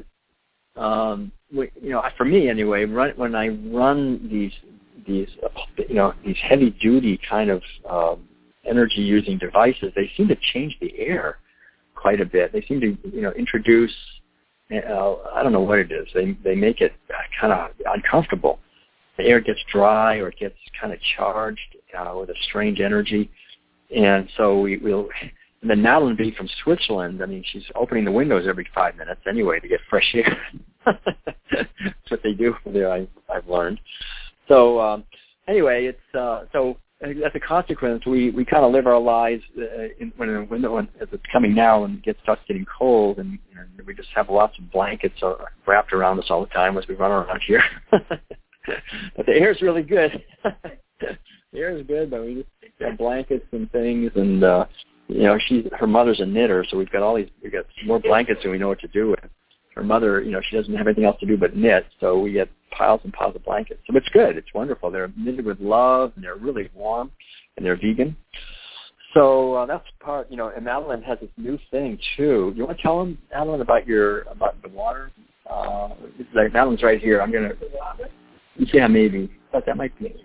um, we, you know, for me anyway, run, when I run these these you know these heavy duty kind of um, energy using devices, they seem to change the air quite a bit. They seem to, you know, introduce, uh, I don't know what it is. They they make it kind of uncomfortable. The air gets dry or it gets kind of charged uh, with a strange energy. And so we, we'll, and then Madeline being from Switzerland, I mean, she's opening the windows every five minutes anyway to get fresh air. That's what they do there, I, I've learned. So um, anyway, it's, uh, so, as a consequence, we, we kind of live our lives uh, in, when, when, when as it's coming now and it gets starts getting cold, and you know, we just have lots of blankets uh, wrapped around us all the time as we run around here. But the air is really good. The air is good, but we just have blankets and things, and uh, you know, she's her mother's a knitter, so we've got all these we got more blankets than we know what to do with. Her mother, you know, she doesn't have anything else to do but knit, so we get piles and piles of blankets. So it's good. It's wonderful. They're knitted with love, and they're really warm, and they're vegan. So uh, that's part, you know, and Madeline has this new thing, too. You want to tell them, Madeline, about your, about the water? Uh, like Madeline's right here. I'm going to, yeah, maybe. But that might be.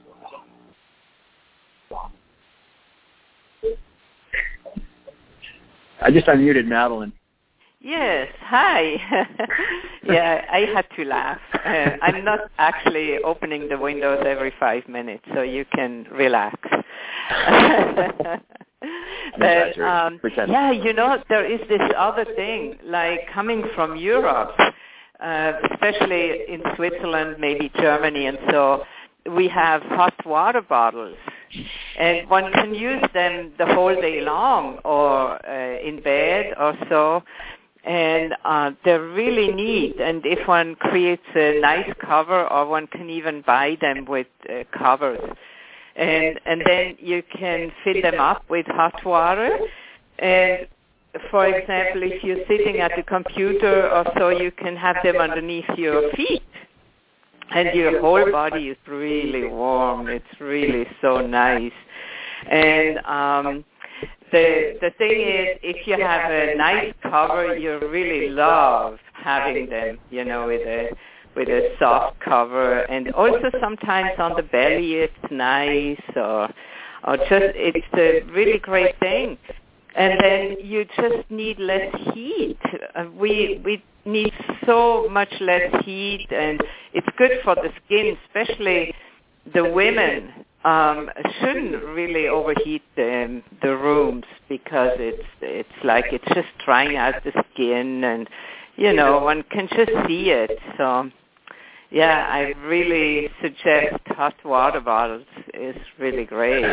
I just unmuted Madeline. Yes, hi. Yeah, I had to laugh. Uh, I'm not actually opening the windows every five minutes, so you can relax. but, um, yeah, you know, there is this other thing, like coming from Europe, uh, especially in Switzerland, maybe Germany, and so we have hot water bottles. And one can use them the whole day long or uh, in bed or so. And uh, they're really neat. And if one creates a nice cover, or one can even buy them with uh, covers. And, and then you can fill them up with hot water. And for example, if you're sitting at the computer or so, you can have them underneath your feet. And your whole body is really warm. It's really so nice. And um, the the thing is, if you have a nice cover, you really love having them, you know, with a with a soft cover. And also sometimes on the belly, it's nice, or or just it's a really great thing. And then you just need less heat. Uh, we we need so much less heat, and it's good for the skin, especially the women. Um, shouldn't really overheat the, the rooms, because it's it's like it's just drying out the skin, and you know one can just see it. So yeah, I really suggest hot water bottles. It's really great.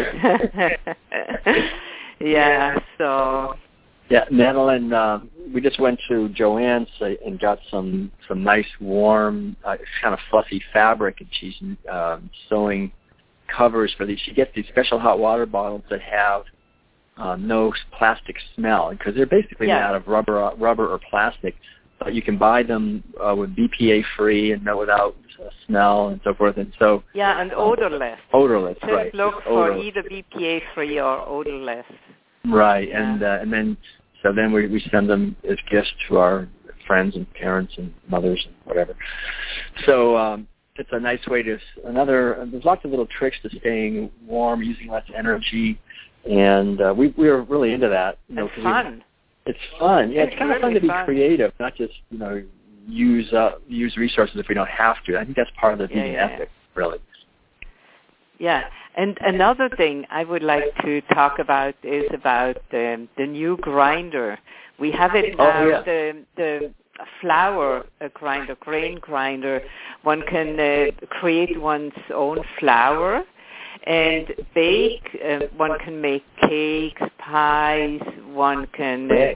Yeah, so. Yeah, Madeline, uh, we just went to Joann's and got some, some nice warm, uh, kind of fluffy fabric, and she's uh, sewing covers for these. She gets these special hot water bottles that have uh, no plastic smell, because they're basically yeah. made out of rubber, rubber or plastic. But you can buy them uh, with B P A free and without uh, smell and so forth. And so yeah, and odorless. Odorless, Just right? look Just for odorless. either B P A free or odorless. Right, Yeah. and uh, and then so then we, we send them as gifts to our friends and parents and mothers and whatever. So um, it's a nice way to another. There's lots of little tricks to staying warm, using less energy, and uh, we we are really into that. You know, It's fun. We, it's fun. Yeah, it's, It's kind of fun really to be fun. creative, not just you know use uh, use resources if we don't have to. I think that's part of the Yeah, vegan yeah, ethic, really. Yeah, and another thing I would like to talk about is about um, the new grinder. We have it now, Oh, yeah. the the flour uh, grinder, grain grinder. One can uh, create one's own flour and bake. Uh, one can make cakes, pies. One can uh,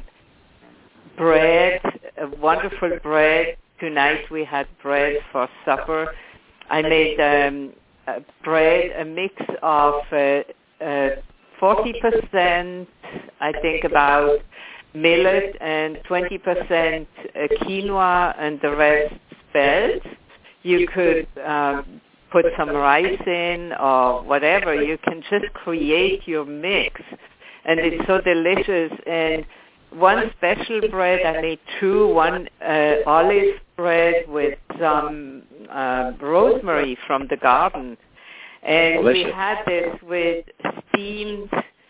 bread, uh, wonderful bread. Tonight we had bread for supper. I made um, uh, bread, a mix of uh, uh, forty percent, I think, about millet and twenty percent uh, quinoa and the rest spelt. You could um, put some rice in or whatever. You can just create your mix, and it's so delicious. And one special bread, I made two, one uh, olive bread with some uh, rosemary from the garden. And Delicious. we had this with steamed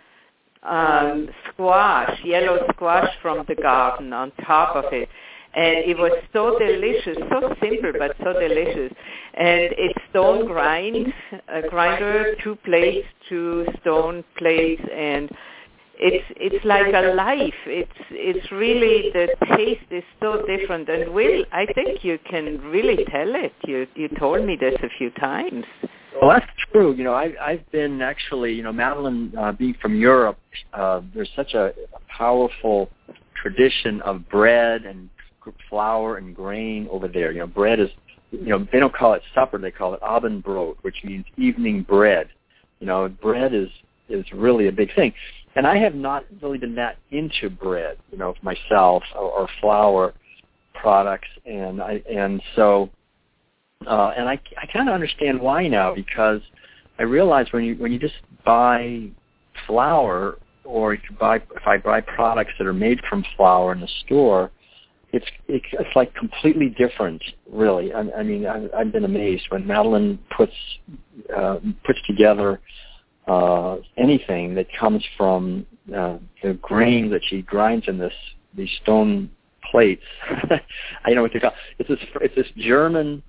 um, squash, yellow squash from the garden on top of it. And it was so delicious, so simple but so delicious. And it's stone grind, a grinder, two plates, two stone plates, and It's it's like a life. It's it's really, the taste is so different. And Will, I think you can really tell it. You you told me this a few times. Well, that's true. You know, I, I've been actually, you know, Madeline, uh, being from Europe, uh, there's such a, a powerful tradition of bread and flour and grain over there. You know, bread is, you know, they don't call it supper, they call it Abendbrot, which means evening bread. You know, bread is is really a big thing. And I have not really been that into bread, you know, myself, or, or flour products, and I and so uh, and I I kind of understand why now, because I realize when you when you just buy flour, or if you buy if I buy products that are made from flour in the store, it's it's, it's like completely different, really. I, I mean, I, I've been amazed when Madeline puts uh, puts together Uh, anything that comes from uh, the grain that she grinds in this these stone plates. I don't know what they call it. It's this it's this German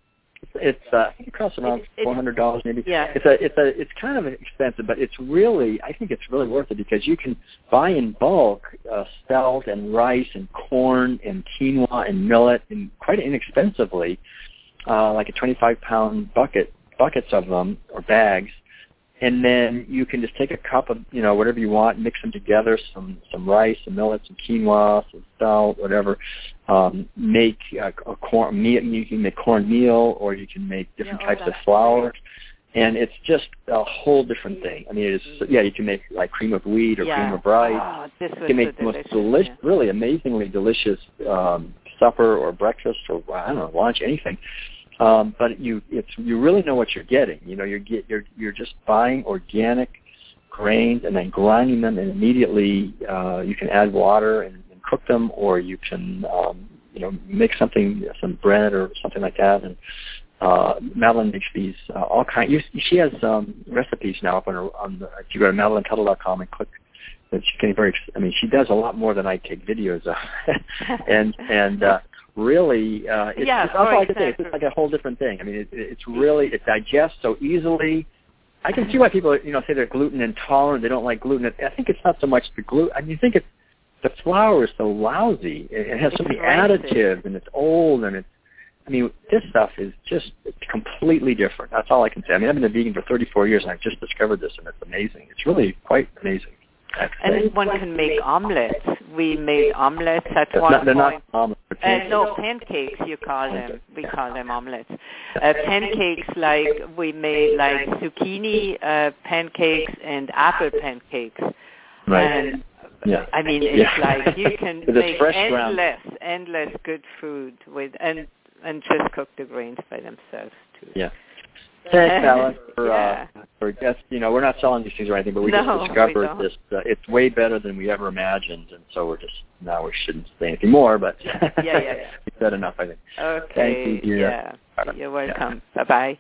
it's uh, I think it costs around four hundred dollars maybe. Yeah. It's a it's a it's kind of expensive, but it's really I think it's really worth it because you can buy in bulk uh, spelt and rice and corn and quinoa and millet and quite inexpensively, uh, like a twenty-five pound bucket buckets of them or bags. And then you can just take a cup of, you know, whatever you want, mix them together, some, some rice, some millet, some quinoa, some spelt, whatever. Um, make a, a corn meal. You can make cornmeal, or you can make different yeah, types oh, of flour. And it's just a whole different thing. I mean, it's yeah, you can make like cream of wheat or yeah. cream of rice. Oh, this was you can make so the delicious, most delicious, yeah. really amazingly delicious um, supper or breakfast or I don't know, lunch, anything. Um, but you, it's you really know what you're getting. You know, you're get you're you're just buying organic grains and then grinding them, and immediately uh, you can add water and, and cook them, or you can um, you know make something, some bread or something like that. And uh, Madeline makes these uh, all kind. You, she has um, recipes now up on her on the, if you go to madeline tuttle dot com and click. That she can very. I mean, she does a lot more than I take videos of, and and. Uh, Really, uh, it's, yeah, it's also like I say, example. it's just like a whole different thing. I mean, it, it's really it digests so easily. I can see why people, you know, say they're gluten intolerant. They don't like gluten. I think it's not so much the gluten. I mean, you think it's the flour is so lousy. It, it has so many additives, and it's old, and it's. I mean, this stuff is just completely different. That's all I can say. I mean, I've been a vegan for thirty-four years, and I've just discovered this, and it's amazing. It's really quite amazing. And one can make omelets. We made omelets at they're one not, they're point. Not omelets, uh, no, pancakes, you call them. We call them omelets. Uh, pancakes, like we made like zucchini uh, pancakes and apple pancakes. Right. And, yeah. I mean, it's yeah. like you can make endless, ground. endless good food with and and just cook the grains by themselves too. Yeah. Thanks, Alan, for, yeah. uh, for just, you know, we're not selling these things or anything, but we no, just discovered we this. Uh, it's way better than we ever imagined, and so we're just, now we shouldn't say anything more, but yeah, yeah, yeah. we said enough, I think. Okay. Thank you, yeah. You're welcome. Yeah. Bye-bye.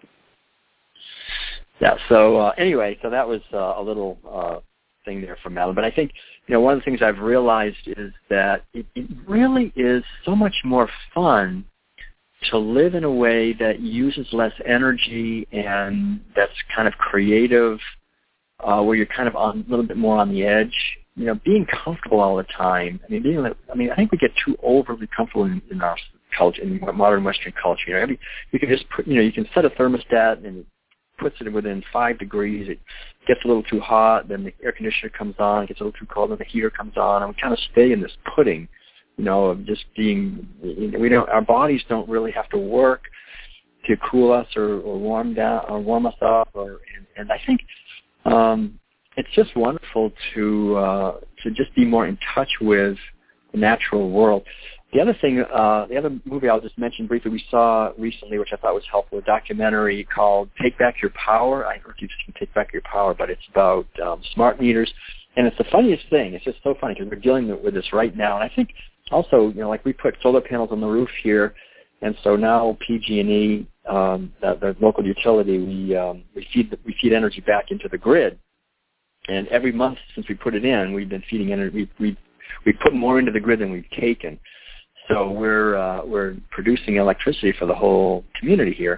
Yeah, so uh, anyway, so that was uh, a little uh, thing there from Madeline, but I think, you know, one of the things I've realized is that it, it really is so much more fun to live in a way that uses less energy and that's kind of creative, uh, where you're kind of on, a little bit more on the edge. You know, being comfortable all the time. I mean, being. I mean, I think we get too overly comfortable in, in our culture, in modern Western culture. You know, every, you can just put. You know, you can set a thermostat and it puts it within five degrees. It gets a little too hot, then the air conditioner comes on. It gets a little too cold, then the heater comes on, and we kind of stay in this pudding. You know, of just being, you know, we don't, our bodies don't really have to work to cool us or, or warm down or warm us up. Or, and, and I think um, it's just wonderful to uh, to just be more in touch with the natural world. The other thing, uh, the other movie I'll just mention briefly, we saw recently, which I thought was helpful, a documentary called "Take Back Your Power." I don't know if you've seen "Take Back Your Power," but it's about um, smart meters, and it's the funniest thing. It's just so funny because we're dealing with this right now, and I think. Also, you know, like we put solar panels on the roof here, and so now P G and E, um, the, the local utility, we um, we feed the, we feed energy back into the grid, and every month since we put it in, we've been feeding energy. We we we put more into the grid than we've taken, so we're uh, we're producing electricity for the whole community here,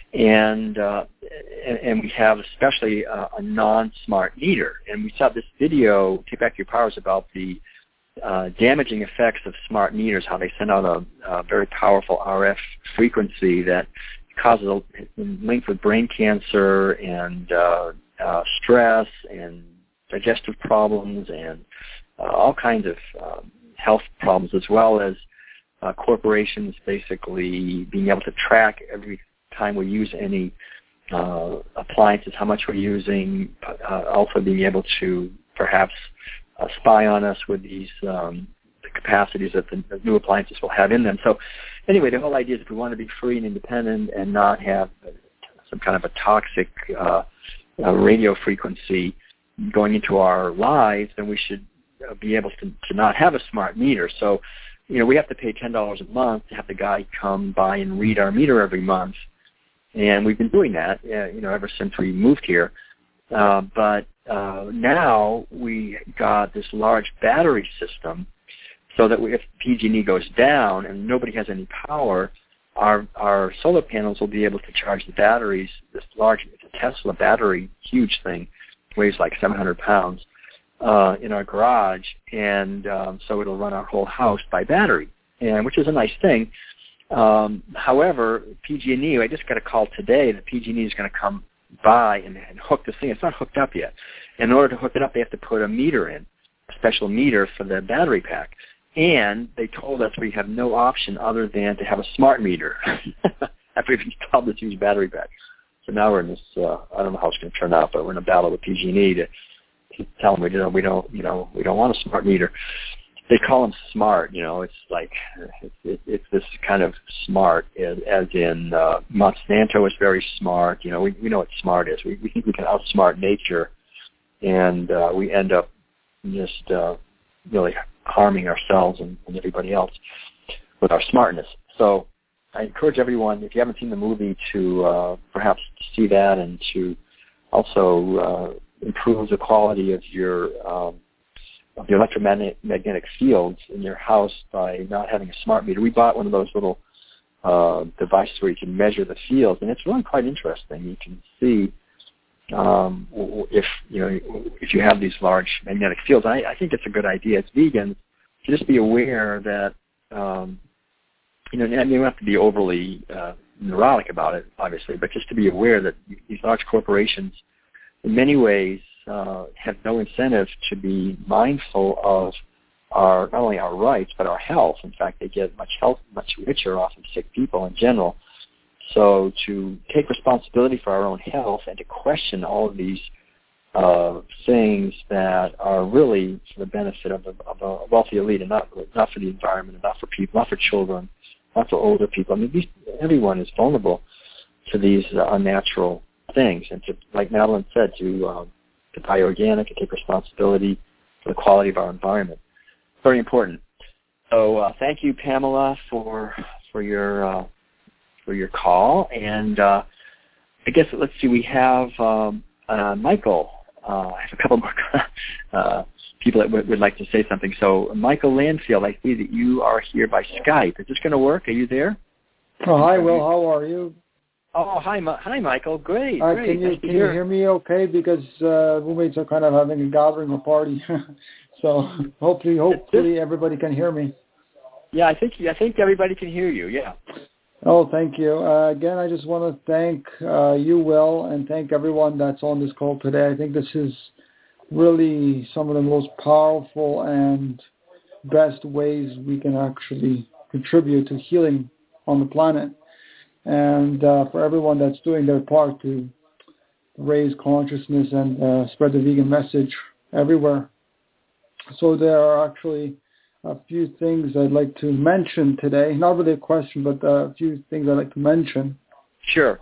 and uh, and, and we have especially a, a non-smart meter, and we saw this video. Take Back Your Power is about the Uh, damaging effects of smart meters, how they send out a, a very powerful R F frequency that causes a linked with brain cancer and uh, uh, stress and digestive problems and uh, all kinds of uh, health problems, as well as uh, corporations basically being able to track every time we use any uh, appliances, how much we're using, uh, also being able to perhaps Uh, spy on us with these um, the capacities that the, the new appliances will have in them. So anyway, the whole idea is if we want to be free and independent and not have some kind of a toxic uh, uh, radio frequency going into our lives, then we should uh, be able to, to not have a smart meter. So, you know, we have to pay ten dollars a month to have the guy come by and read our meter every month. And we've been doing that, uh, you know, ever since we moved here. Uh, but uh, now we got this large battery system so that we, if P G and E goes down and nobody has any power, our our solar panels will be able to charge the batteries. This large, it's a Tesla battery, huge thing, weighs like seven hundred pounds, uh, in our garage, and um, so it'll run our whole house by battery, and which is a nice thing. Um, however, P G and E, I just got a call today that P G and E is going to come by and, and hook this thing. It's not hooked up yet. In order to hook it up, they have to put a meter in, a special meter for the battery pack. And they told us we have no option other than to have a smart meter after we've installed this huge battery pack. So now we're in this, uh, I don't know how it's going to turn out, but we're in a battle with P G and E to, to tell them we don't, we don't, you know, we don't want a smart meter. They call them smart, you know, it's like, it's, it, it's this kind of smart, as, as in uh, Monsanto is very smart. You know, we, we know what smart is. We, we think we can outsmart nature, and uh, we end up just uh, really harming ourselves and, and everybody else with our smartness. So I encourage everyone, if you haven't seen the movie, to uh, perhaps see that, and to also uh, improve the quality of your um, of the electromagnetic fields in your house by not having a smart meter. We bought one of those little uh, devices where you can measure the fields, and it's really quite interesting. You can see um, if you know if you have these large magnetic fields. I, I think it's a good idea. As vegans, to just be aware that um, you know, and you don't have to be overly uh, neurotic about it, obviously, but just to be aware that these large corporations, in many ways, uh, have no incentive to be mindful of our not only our rights but our health. In fact, they get much health, much richer off of sick people in general. So to take responsibility for our own health and to question all of these uh, things that are really for the benefit of a, of a wealthy elite, and not not for the environment, and not for people, not for children, not for older people. I mean, these, everyone is vulnerable to these uh, unnatural things, and to, like Madeline said, to um, to buy organic and take responsibility for the quality of our environment. Very important. So uh, thank you, Pamela, for for your uh, for your call. And uh, I guess let's see, we have um, uh, Michael. Uh, I have a couple more uh, people that would, would like to say something. So Michael Landfield, I see that you are here by Skype. Is this going to work? Are you there? Oh, hi, Will. How are you? Oh, hi, hi, Michael. Great, uh, great. Can you nice can hear. you hear me okay? Because uh, roommates are kind of having a gathering or party, so hopefully, hopefully everybody can hear me. Yeah, I think I think everybody can hear you. Yeah. Oh, thank you. Uh, again, I just want to thank uh, you, Will, and thank everyone that's on this call today. I think this is really some of the most powerful and best ways we can actually contribute to healing on the planet. And uh, for everyone that's doing their part to raise consciousness and uh, spread the vegan message everywhere. So there are actually a few things I'd like to mention today. Not really a question, but a few things I'd like to mention. Sure.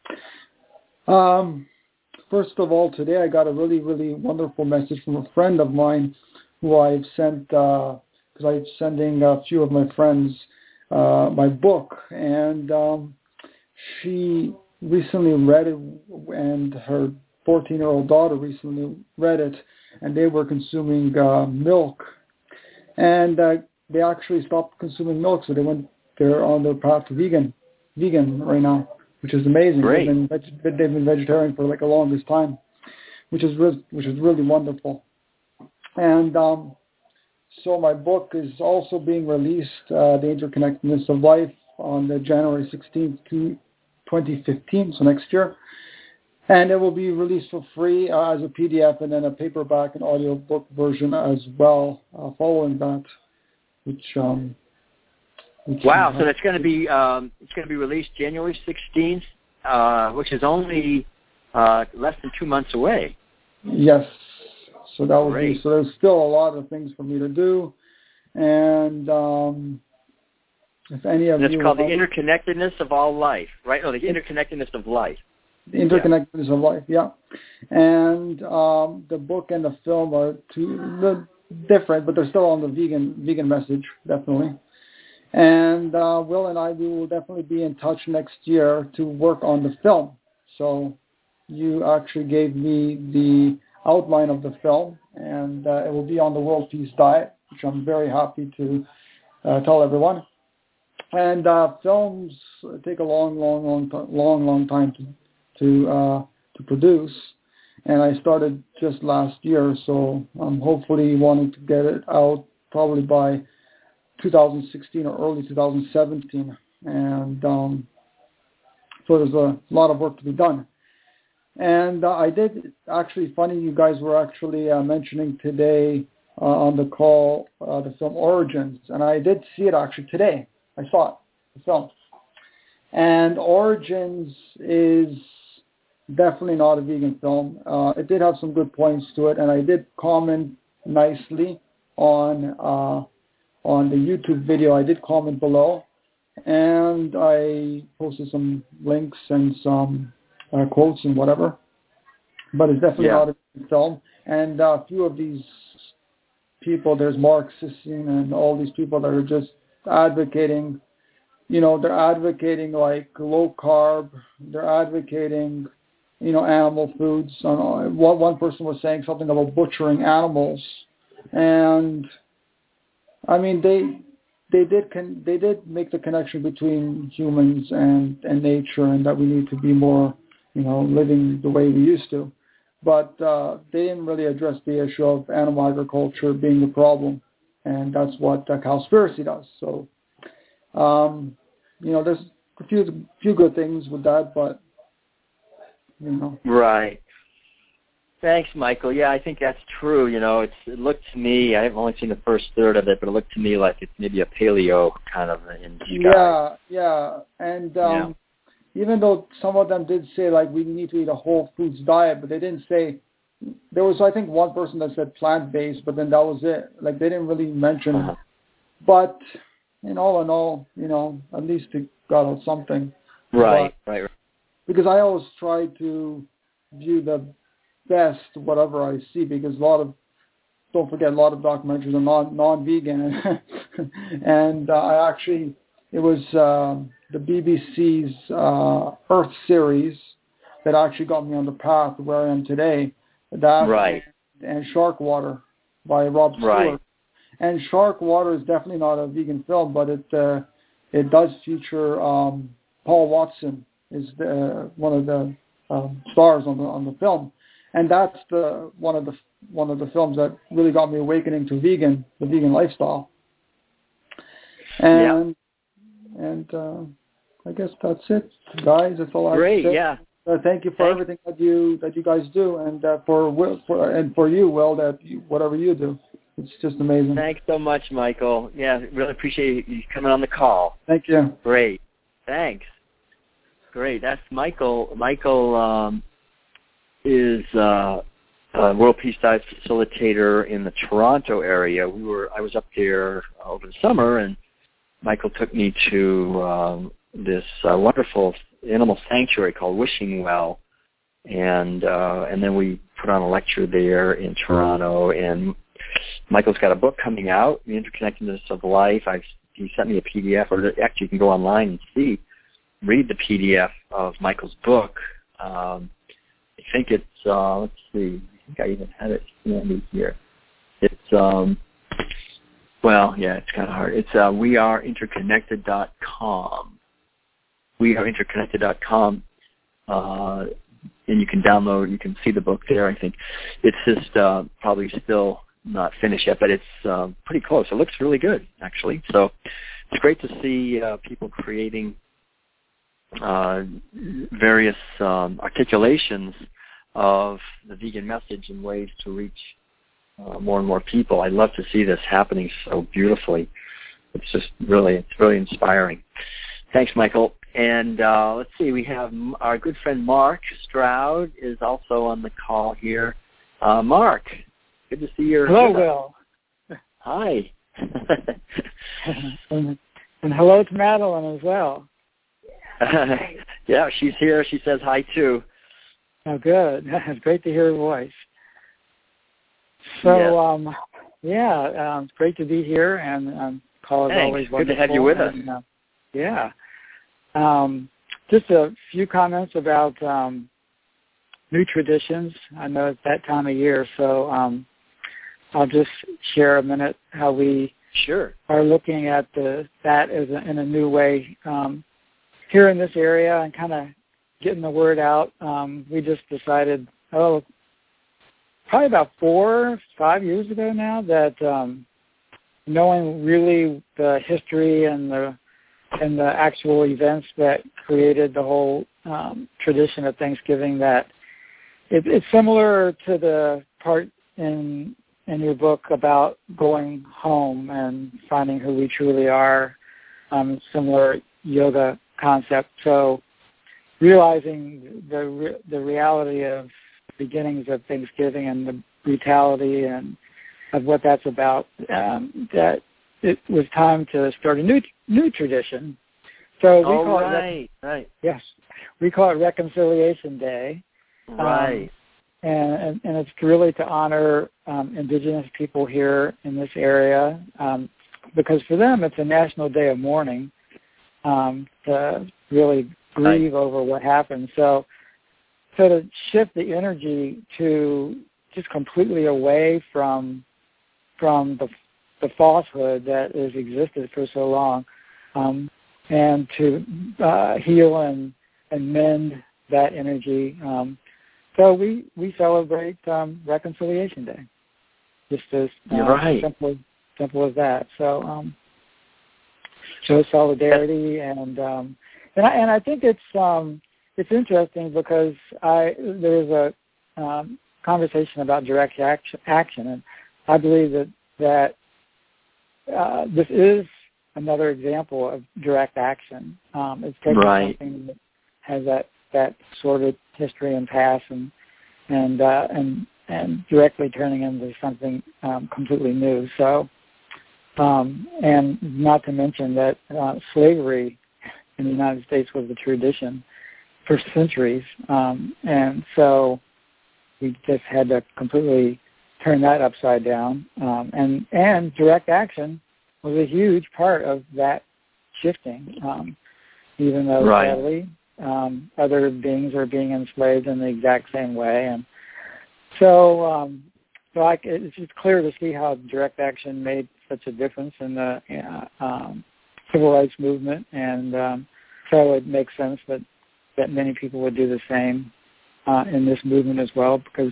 Um, first of all, today I got a really, really wonderful message from a friend of mine who I've sent, because uh, I'm sending a few of my friends uh, my book, and um, she recently read it, and her fourteen-year-old daughter recently read it, and they were consuming uh, milk. And uh, they actually stopped consuming milk, so they went, they're on their path to vegan, vegan right now, which is amazing. Great. They've been, veg- they've been vegetarian for like the longest time, which is re- which is really wonderful. And um, so my book is also being released, uh, The Interconnectedness of Life, on the January sixteenth, twenty fifteen, so next year. And it will be released for free uh, as a P D F, and then a paperback and audiobook version as well uh, following that. Which, um, which wow! So that's going to be um, it's going to be released January sixteenth, uh, which is only uh, less than two months away. Yes. So that will Great. be. So there's still a lot of things for me to do, and um, if any of and it's you, called want, The Interconnectedness of All Life, right? Oh, The Interconnectedness of Life. The Interconnectedness yeah. of Life, yeah. And um, the book and the film are two different, but they're still on the vegan vegan message, definitely. And uh, Will and I, we will definitely be in touch next year to work on the film. So you actually gave me the outline of the film, and uh, it will be on the World Peace Diet, which I'm very happy to uh, tell everyone. and uh, films take a long, long, long, long, long time to to uh, to produce. And I started just last year, so I'm hopefully wanting to get it out probably by two thousand sixteen or early two thousand seventeen. And um, so there's a lot of work to be done. And uh, I did actually, funny, you guys were actually uh, mentioning today uh, on the call uh, the film Origins, and I did see it actually today. I saw it, the film. And Origins is definitely not a vegan film. Uh, it did have some good points to it, and I did comment nicely on uh, on the YouTube video. I did comment below, and I posted some links and some uh, quotes and whatever. But it's definitely yeah. not a vegan film. And uh, a few of these people, there's Mark Sisson and all these people that are just advocating, you know, they're advocating like low carb, they're advocating, you know, animal foods. Uh, one, one person was saying something about butchering animals, and I mean they they did con- they did make the connection between humans and, and nature, and that we need to be more, you know, living the way we used to. But uh, they didn't really address the issue of animal agriculture being the problem, and that's what uh, Cowspiracy does. So, um, you know, there's a few few good things with that, but you know. Right. Thanks, Michael. Yeah, I think that's true. You know, it's it looked to me, I've only seen the first third of it, but it looked to me like it's maybe a paleo kind of in disguise. Yeah, yeah. And um, yeah. even though some of them did say, like, we need to eat a whole foods diet, but they didn't say, there was, I think, one person that said plant-based, but then that was it. Like, they didn't really mention uh-huh. it. But in all in all, you know, at least it got out something. Right, but, right, right. Because I always try to view the best whatever I see, because a lot of, don't forget, a lot of documentaries are non, non-vegan. and uh, I actually, it was uh, the B B C's uh, Earth series that actually got me on the path where I am today. That right. And Shark Water by Rob Stewart. Right. And Shark Water is definitely not a vegan film, but it uh, it does feature um, Paul Watson is the, one of the um, stars on the on the film, and that's the one of the one of the films that really got me awakening to vegan, the vegan lifestyle. And yeah. and uh, I guess that's it, guys. That's all I have Great, to say. yeah. Uh, thank you for Thanks. everything that you that you guys do, and uh, for Will, for and for you, Will, that you, whatever you do, it's just amazing. Thanks so much, Michael. Yeah, really appreciate you coming on the call. Thank you. Great. Thanks. Great. That's Michael. Michael um, is uh, a World Peace Diet facilitator in the Toronto area. We were. I was up there over the summer, and Michael took me to um, this uh, wonderful animal sanctuary called Wishing Well, and uh, and then we put on a lecture there in Toronto. And Michael's got a book coming out, The Interconnectedness of Life. I've, he sent me a P D F, or actually you can go online and see, read the P D F of Michael's book. Um, I think it's, uh, let's see, I think I even had it handy here. It's, um, well, yeah, it's kind of hard. It's uh, we are interconnected dot com. we are interconnected dot com, uh, and you can download, you can see the book there, I think. It's just uh, probably still not finished yet, but it's uh, pretty close. It looks really good, actually. So it's great to see uh, people creating uh, various um, articulations of the vegan message and ways to reach uh, more and more people. I love to see this happening so beautifully. It's just really, it's really inspiring. Thanks, Michael. And uh, let's see, we have our good friend Mark Stroud is also on the call here. Uh, Mark, good to see you. Hello, Will. Hi. and, and hello to Madeline as well. Yeah, she's here. She says hi, too. Oh, good. It's great to hear her voice. So, yes. um, yeah, um, it's great to be here, and um, call is Thanks. always good wonderful. to have you with us. And, uh, yeah. Um, just a few comments about um, new traditions. I know it's that time of year, so um, I'll just share a minute how we Sure. are looking at the that as a, in a new way um, here in this area and kind of getting the word out. Um, we just decided, oh, probably about four, five years ago now, that um, knowing really the history and the and the actual events that created the whole um, tradition of Thanksgiving, that it, it's similar to the part in in your book about going home and finding who we truly are, um, similar yoga concept. So realizing the the reality of the beginnings of Thanksgiving and the brutality and of what that's about, um, that it was time to start a new new tradition. So we oh, call right, it right. Yes, we call it Reconciliation Day. Right. Um, and, and, and it's really to honor um, indigenous people here in this area, um, because for them it's a national day of mourning, um, to really grieve right. over what happened. So, so to shift the energy to just completely away from from the the falsehood that has existed for so long, um, and to uh, heal and, and mend that energy. Um, so we, we celebrate um, Reconciliation Day, just as uh, You're right. simple, simple as that. So um, show solidarity, and um, and I, and I think it's um, it's interesting because I there's a um, conversation about direct action, action, and I believe that that uh, this is another example of direct action. Um, it's taking right. something that has that, that sordid history and past, and and uh, and and directly turning into something um, completely new. So, um, and not to mention that uh, slavery in the United States was a tradition for centuries, um, and so we just had to completely turn that upside down. Um, and and direct action was a huge part of that shifting, um, even though right. sadly um, other beings are being enslaved in the exact same way. And so, um, so I, it's just clear to see how direct action made such a difference in the uh, um, civil rights movement, and um, so it makes sense that, that many people would do the same uh, in this movement as well, because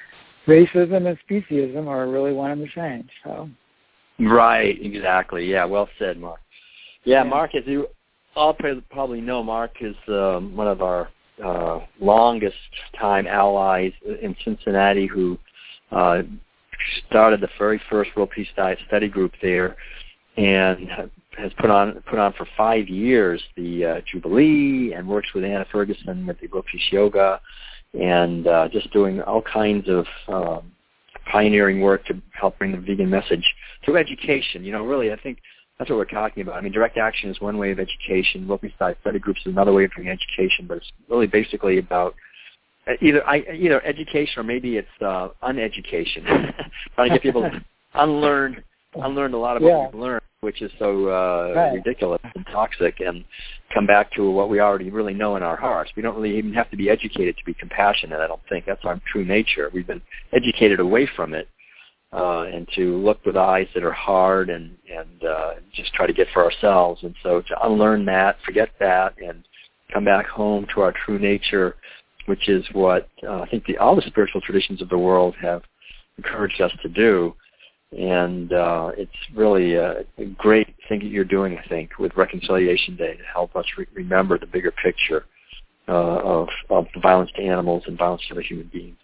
racism and speciesism are really one and the same. So, right, exactly. Yeah, well said, Mark. Yeah, yeah. Mark, as you all probably know, Mark is um, one of our uh, longest time allies in Cincinnati, who uh, started the very first World Peace Diet Study Group there, and has put on put on for five years the uh, Jubilee, and works with Anna Ferguson with the World Peace Yoga, and uh, just doing all kinds of um, pioneering work to help bring the vegan message through education. You know, really, I think that's what we're talking about. I mean, direct action is one way of education. World Peace Diet Study Groups is another way of doing education, but it's really basically about either I, either education or maybe it's uh, uneducation, trying to get people to unlearn, unlearn a lot of yeah. what we've learned, which is so uh, right. ridiculous and toxic, and come back to what we already really know in our hearts. We don't really even have to be educated to be compassionate, I don't think. That's our true nature. We've been educated away from it, uh, and to look with eyes that are hard and, and uh, just try to get for ourselves. And so to unlearn that, forget that, and come back home to our true nature, which is what uh, I think the, all the spiritual traditions of the world have encouraged us to do. And uh, it's really a, a great thing that you're doing, I think, with Reconciliation Day to help us re- remember the bigger picture uh, of, of violence to animals and violence to other human beings.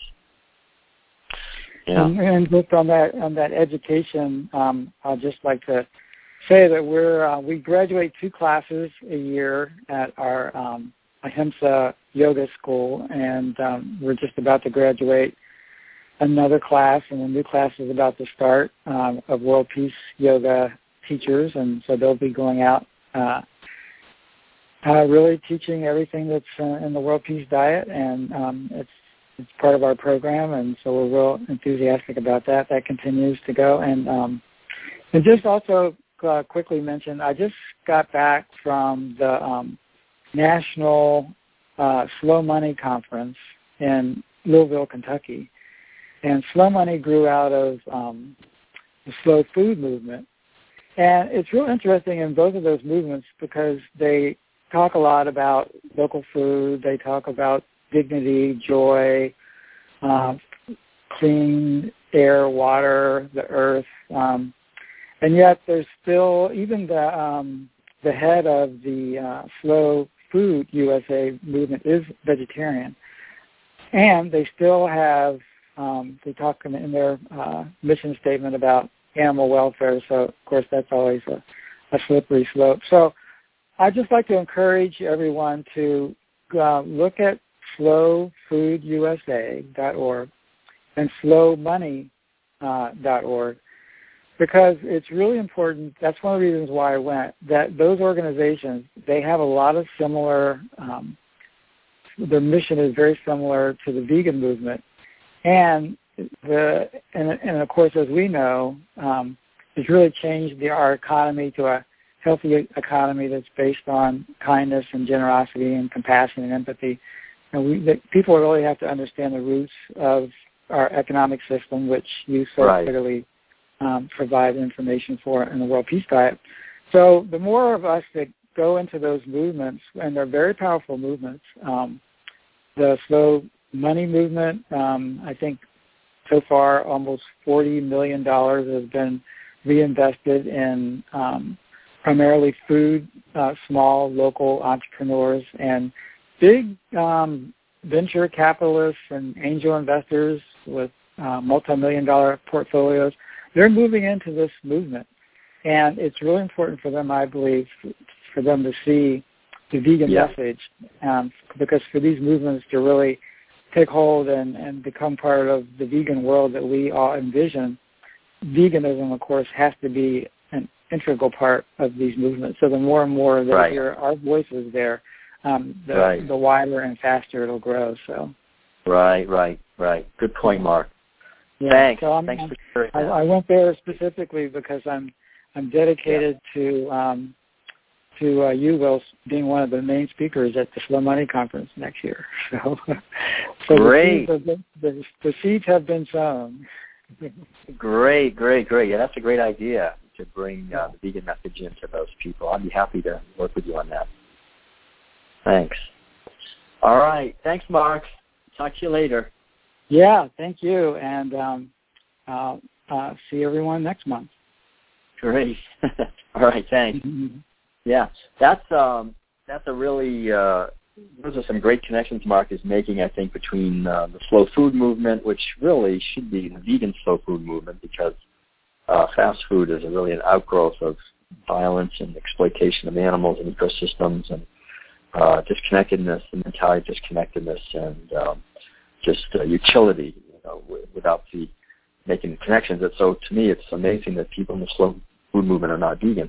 Yeah. And, and just on that on that education, um, I'd just like to say that we're uh, we graduate two classes a year at our um, Ahimsa Yoga School, and um, we're just about to graduate another class, and a new class is about to start um, of World Peace Yoga teachers, and so they'll be going out uh, uh, really teaching everything that's uh, in the World Peace Diet, and um, it's it's part of our program, and so we're real enthusiastic about that. That continues to go, and um, and just also uh, quickly mention, I just got back from the um, National uh, Slow Money Conference in Louisville, Kentucky. And slow money grew out of um, the slow food movement. And it's real interesting in both of those movements because they talk a lot about local food. They talk about dignity, joy, um, clean air, water, the earth. Um, and yet there's still, even the um, the head of the uh, Slow Food U S A movement is vegetarian. And they still have, um, they talk in, in their uh, mission statement about animal welfare. So, of course, that's always a, a slippery slope. So I'd just like to encourage everyone to uh, look at slow food U S A dot org and slow money dot org because it's really important. That's one of the reasons why I went, that those organizations, they have a lot of similar, um, their mission is very similar to the vegan movement. And the and, and of course, as we know, um, it's really changed the, our economy to a healthy economy that's based on kindness and generosity and compassion and empathy. And we, the, people really have to understand the roots of our economic system, which you so right. clearly um, provide information for in the World Peace Diet. So the more of us that go into those movements, and they're very powerful movements, um, the slow money movement, um, I think so far almost forty million dollars has been reinvested in um, primarily food, uh, small local entrepreneurs, and big um, venture capitalists and angel investors with uh, multi-million dollar portfolios. They're moving into this movement. And it's really important for them, I believe, for them to see the vegan yeah. message, um, because for these movements to really take hold and, and become part of the vegan world that we all envision, veganism, of course, has to be an integral part of these movements. So the more and more they right. hear our voices there, um, the, right. the wider and faster it'll grow. So. Right, right, right. Good point, Mark. Yeah, Thanks. so I'm, Thanks I'm, for sharing I, that. I went there specifically because I'm I'm dedicated yeah. to um, to uh, you, Will, being one of the main speakers at the Slow Money Conference next year. So, so great. The seeds, been, the, the seeds have been sown. Great, great, great. Yeah, that's a great idea to bring uh, the vegan message into those people. I'd be happy to work with you on that. Thanks. All right. Thanks, Mark. Talk to you later. Yeah, thank you, and um, uh, uh, see everyone next month. Great. All right, thanks. Mm-hmm. Yeah, that's um, that's a really uh, those are some great connections Mark is making, I think, between uh, the slow food movement, which really should be the vegan slow food movement, because uh, fast food is a really an outgrowth of violence and exploitation of animals and ecosystems, and uh, disconnectedness, and mentality disconnectedness, and um, just uh, utility, you know, w- without the making the connections. And so to me, it's amazing that people in the slow food movement are not vegan.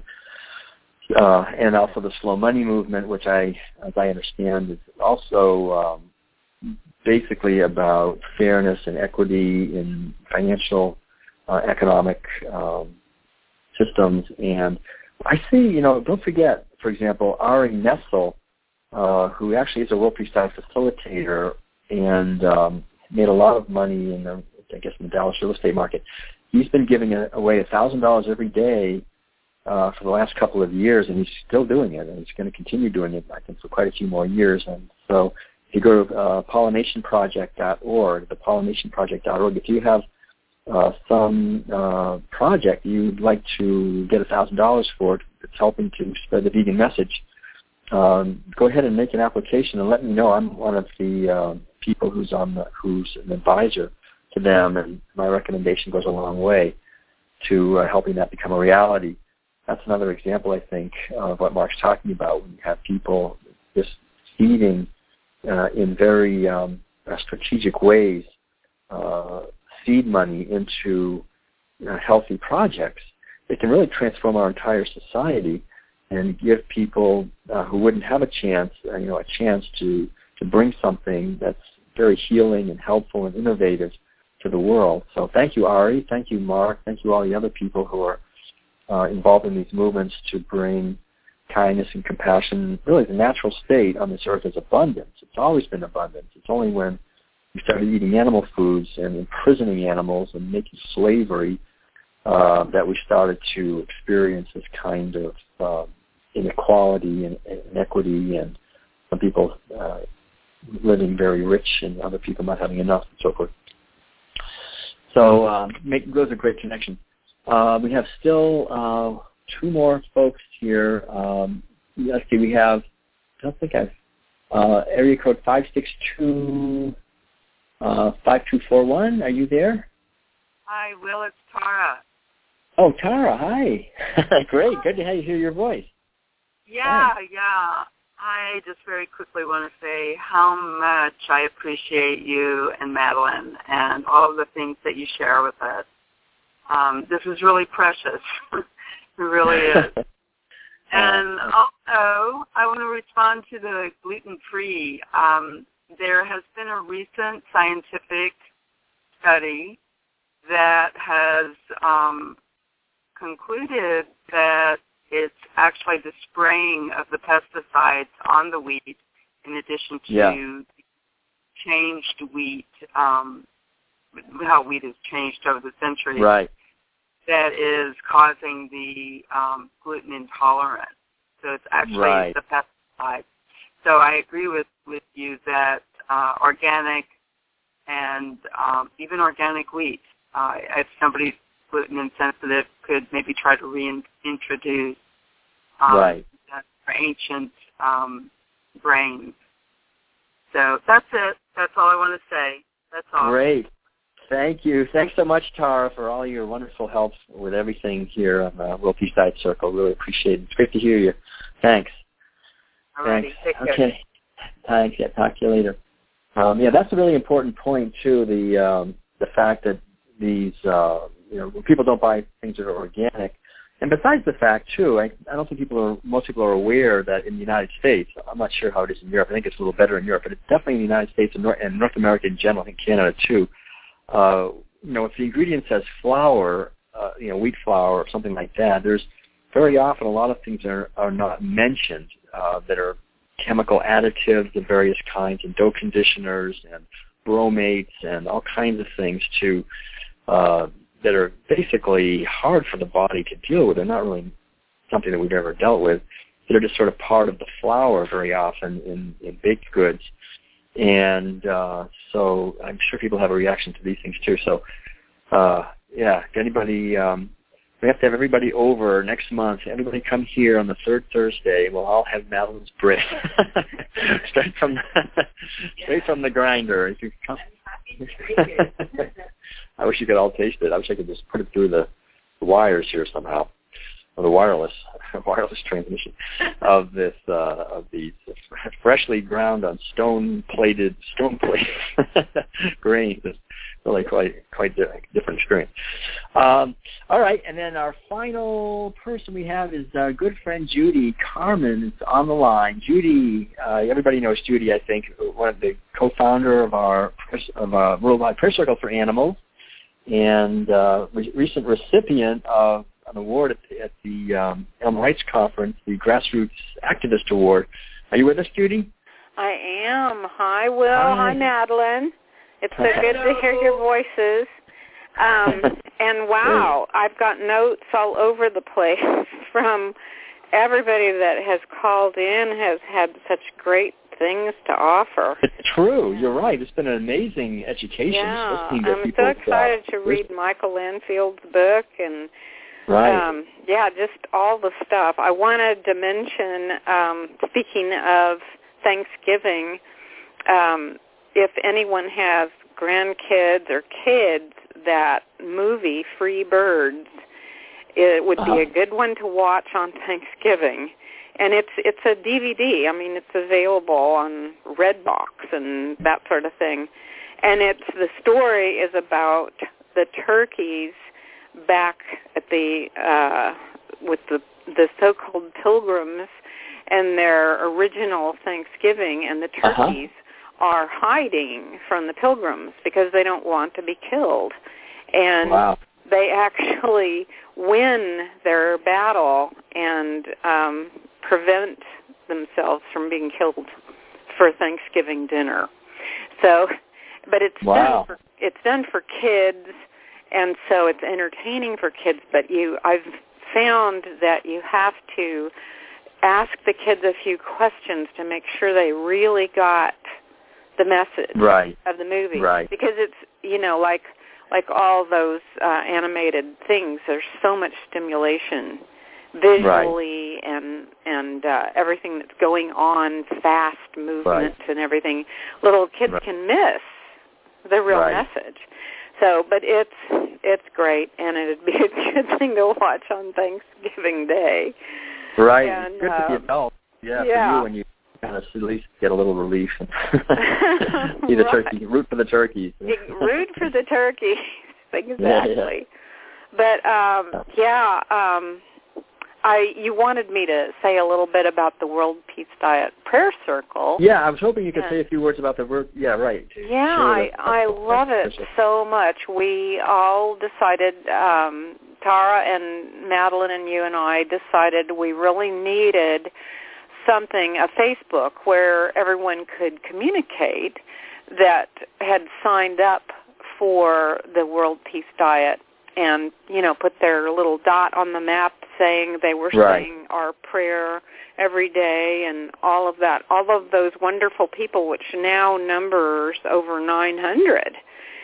Uh, and also the slow money movement, which I, as I understand, is also um, basically about fairness and equity in financial, uh, economic um, systems. And I see, you know, don't forget, for example, Ari Nessel, uh, who actually is a World Peace Diet facilitator and um, made a lot of money in the, I guess, in the Dallas real estate market. He's been giving away one thousand dollars every day uh, for the last couple of years, and he's still doing it, and he's going to continue doing it, I think, for quite a few more years. And so if you go to uh, pollination project dot org, the pollination project dot org, if you have uh, some uh, project you'd like to get one thousand dollars for that's helping to spread the vegan message, um, go ahead and make an application and let me know. I'm one of the uh, people who's on the, who's an advisor to them, and my recommendation goes a long way to uh, helping that become a reality. That's another example, I think, of what Mark's talking about, when you have people just feeding uh, in very um, uh, strategic ways uh, seed money into uh, healthy projects. It can really transform our entire society and give people uh, who wouldn't have a chance, uh, you know, a chance to, to bring something that's very healing and helpful and innovative to the world. So thank you, Ari. Thank you, Mark. Thank you, all the other people who are uh, involved in these movements to bring kindness and compassion. Really, the natural state on this earth is abundance. It's always been abundance. It's only when we started eating animal foods and imprisoning animals and making slavery uh, that we started to experience this kind of uh, inequality and inequity, and some people uh, living very rich and other people not having enough, and so forth. So um, make, those are great connections. Uh, we have still uh, two more folks here. Um, let's see, we have, I don't think I've, uh, area code five six two, five two four one. Are you there? Hi, Will. It's Tara. Oh, Tara, hi. Great. Good to hear your voice. Yeah, hi. yeah. I just very quickly want to say how much I appreciate you and Madeline and all of the things that you share with us. Um, this is really precious. It really is. And also, I want to respond to the gluten-free. Um, there has been a recent scientific study that has um, concluded that it's actually the spraying of the pesticides on the wheat in addition to yeah. changed wheat, um, how wheat has changed over the centuries, right. that is causing the um, gluten intolerance. So it's actually right. the pesticides. So I agree with, with you that uh, organic and um, even organic wheat, uh, if somebody's gluten insensitive, could maybe try to reintroduce um, right. ancient um, grains. So that's it. That's all I want to say. That's all. Great. Thank you. Thanks so much, Tara, for all your wonderful help with everything here on the World Peace Diet Circle. Really appreciate it. It's great to hear you. Thanks. All righty. Take care. Okay. Thanks. Yeah, talk to you later. Um, yeah, that's a really important point, too, the um, the fact that these, uh, you know, when people don't buy things that are organic. And besides the fact, too, I, I don't think people are, most people are aware that in the United States, I'm not sure how it is in Europe, I think it's a little better in Europe, but it's definitely in the United States and North, and North America in general, I think Canada, too. Uh, you know, if the ingredient says flour, uh, you know, wheat flour or something like that, there's very often a lot of things are, are not mentioned uh, that are chemical additives of various kinds and dough conditioners and bromates and all kinds of things to uh, that are basically hard for the body to deal with. They're not really something that we've ever dealt with. They're just sort of part of the flour very often in, in baked goods. And uh, so I'm sure people have a reaction to these things too. So, uh, yeah, if anybody, um, we have to have everybody over next month. Everybody come here on the third Thursday. We'll all have Madeline's bread straight from straight from the grinder. If you come. I wish you could all taste it. I wish I could just put it through the, the wires here somehow, or the wireless wireless transmission of this uh, of these freshly ground on stone plated stone plated grains. It's really quite quite different experience. Um, all right, and then our final person we have is our good friend Judy Carmen is on the line. Judy, uh, everybody knows Judy, I think, one of the co-founder of our of our Worldwide Prayer Circle for Animals, and uh, re- recent recipient of an award at the, at the um, Animal Rights Conference, the Grassroots Activist Award. Are you with us, Judy? I am. Hi, Will. Hi, Hi Madeline. It's so good to hear your voices. Um, and wow, I've got notes all over the place from everybody that has called in, has had such great things to offer. It's true. You're right. It's been an amazing education. Yeah, to I'm people, so excited uh, to read Michael Linfield's book and right. um, yeah, just all the stuff. I wanted to mention, um, speaking of Thanksgiving, um, if anyone has grandkids or kids, that movie, Free Birds, it would uh-huh. be a good one to watch on Thanksgiving. And it's it's a D V D. I mean, it's available on Redbox and that sort of thing. And it's the story is about the turkeys back at the uh, with the the so-called Pilgrims and their original Thanksgiving, and the turkeys uh-huh. are hiding from the Pilgrims because they don't want to be killed. And wow. they actually win their battle and um, prevent themselves from being killed for Thanksgiving dinner. So, but it's wow. done for, it's done for kids and so it's entertaining for kids. But you, I've found that you have to ask the kids a few questions to make sure they really got the message right. of the movie. Right. Because it's, you know, like like all those uh, animated things, there's so much stimulation visually right. and and uh, everything that's going on, fast movements right. and everything. Little kids right. can miss the real right. message. So, but it's it's great, and it'd be a good thing to watch on Thanksgiving Day. Right. And, it's good uh, for the adults. Yeah, yeah. for you when you kind of at least get a little relief. And see the right. turkey, root for the turkeys. root for the turkeys. Exactly. Yeah, yeah. But um, yeah, um, I you wanted me to say a little bit about the World Peace Diet Prayer Circle. Yeah, I was hoping you could and, say a few words about the word. Yeah, right. Yeah, I I love it so much. We all decided, um, Tara and Madeline and you and I decided we really needed something, a Facebook where everyone could communicate that had signed up for the World Peace Diet and, you know, put their little dot on the map saying they were right. saying our prayer every day and all of that. All of those wonderful people, which now numbers over nine hundred.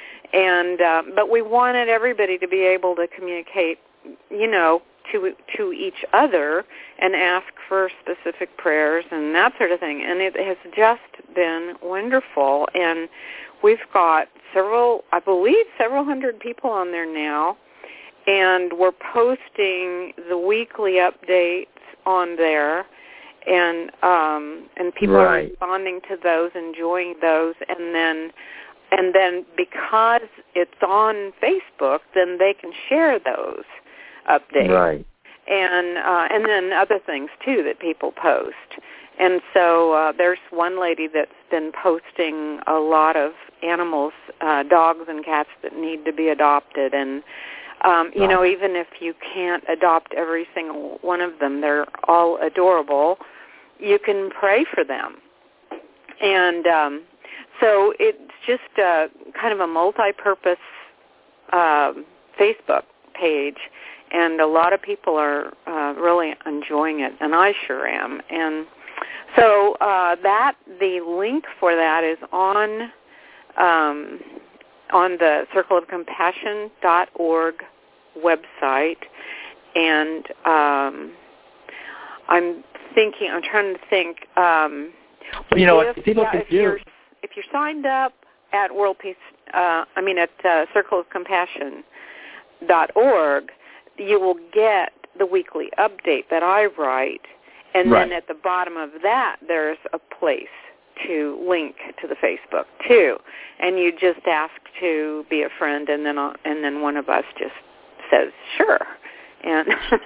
And uh, but we wanted everybody to be able to communicate, you know, to to each other and ask for specific prayers and that sort of thing. And it has just been wonderful. And we've got several, I believe, several hundred people on there now. And we're posting the weekly updates on there. And um, and people right. are responding to those, enjoying those. And then and then because it's on Facebook, then they can share those updates, right. and uh, and then other things too that people post. And so uh, there's one lady that's been posting a lot of animals, uh, dogs and cats that need to be adopted. And um, you know, even if you can't adopt every single one of them, they're all adorable. You can pray for them, and um, so it's just a, kind of a multi-purpose uh, Facebook page. And a lot of people are uh, really enjoying it, and I sure am. And so uh, that the link for that is on um, on the circle of compassion dot org website. And um, I'm thinking, I'm trying to think. Um, well, you know if, what people yeah, can if do. You're, if you're signed up at World Peace, uh, I mean at uh, circle of compassion dot org. You will get the weekly update that I write, and right. then at the bottom of that, there's a place to link to the Facebook too, and you just ask to be a friend, and then uh, and then one of us just says sure, and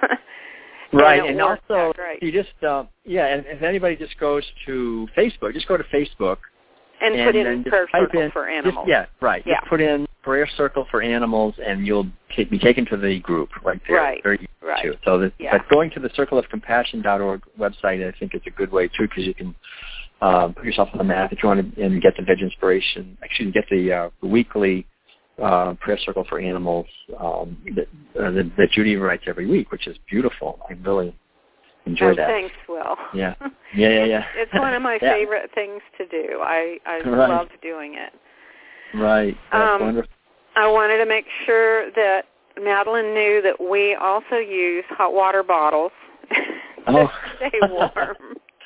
right, and, and also you just uh, yeah, and if anybody just goes to Facebook, just go to Facebook and, and put in Prayer Circle in, for Animals. Just, yeah, right. Yeah. Just put in Prayer Circle for Animals, and you'll t- be taken to the group right there. Right. Very easy right. too. So, the, yeah. but going to the circle of compassion dot org website, I think is a good way too, because you can um, put yourself on the map if you want to, and get the Veg Inspiration. Actually, get the, uh, the weekly uh, Prayer Circle for Animals um, that, uh, that, that Judy writes every week, which is beautiful. I really enjoy oh, that. Thanks, Will. Yeah, yeah, yeah, yeah. It's, it's one of my yeah. favorite things to do. I I right. love doing it. Right. That's um, wonderful. I wanted to make sure that Madeline knew that we also use hot water bottles oh. to stay warm.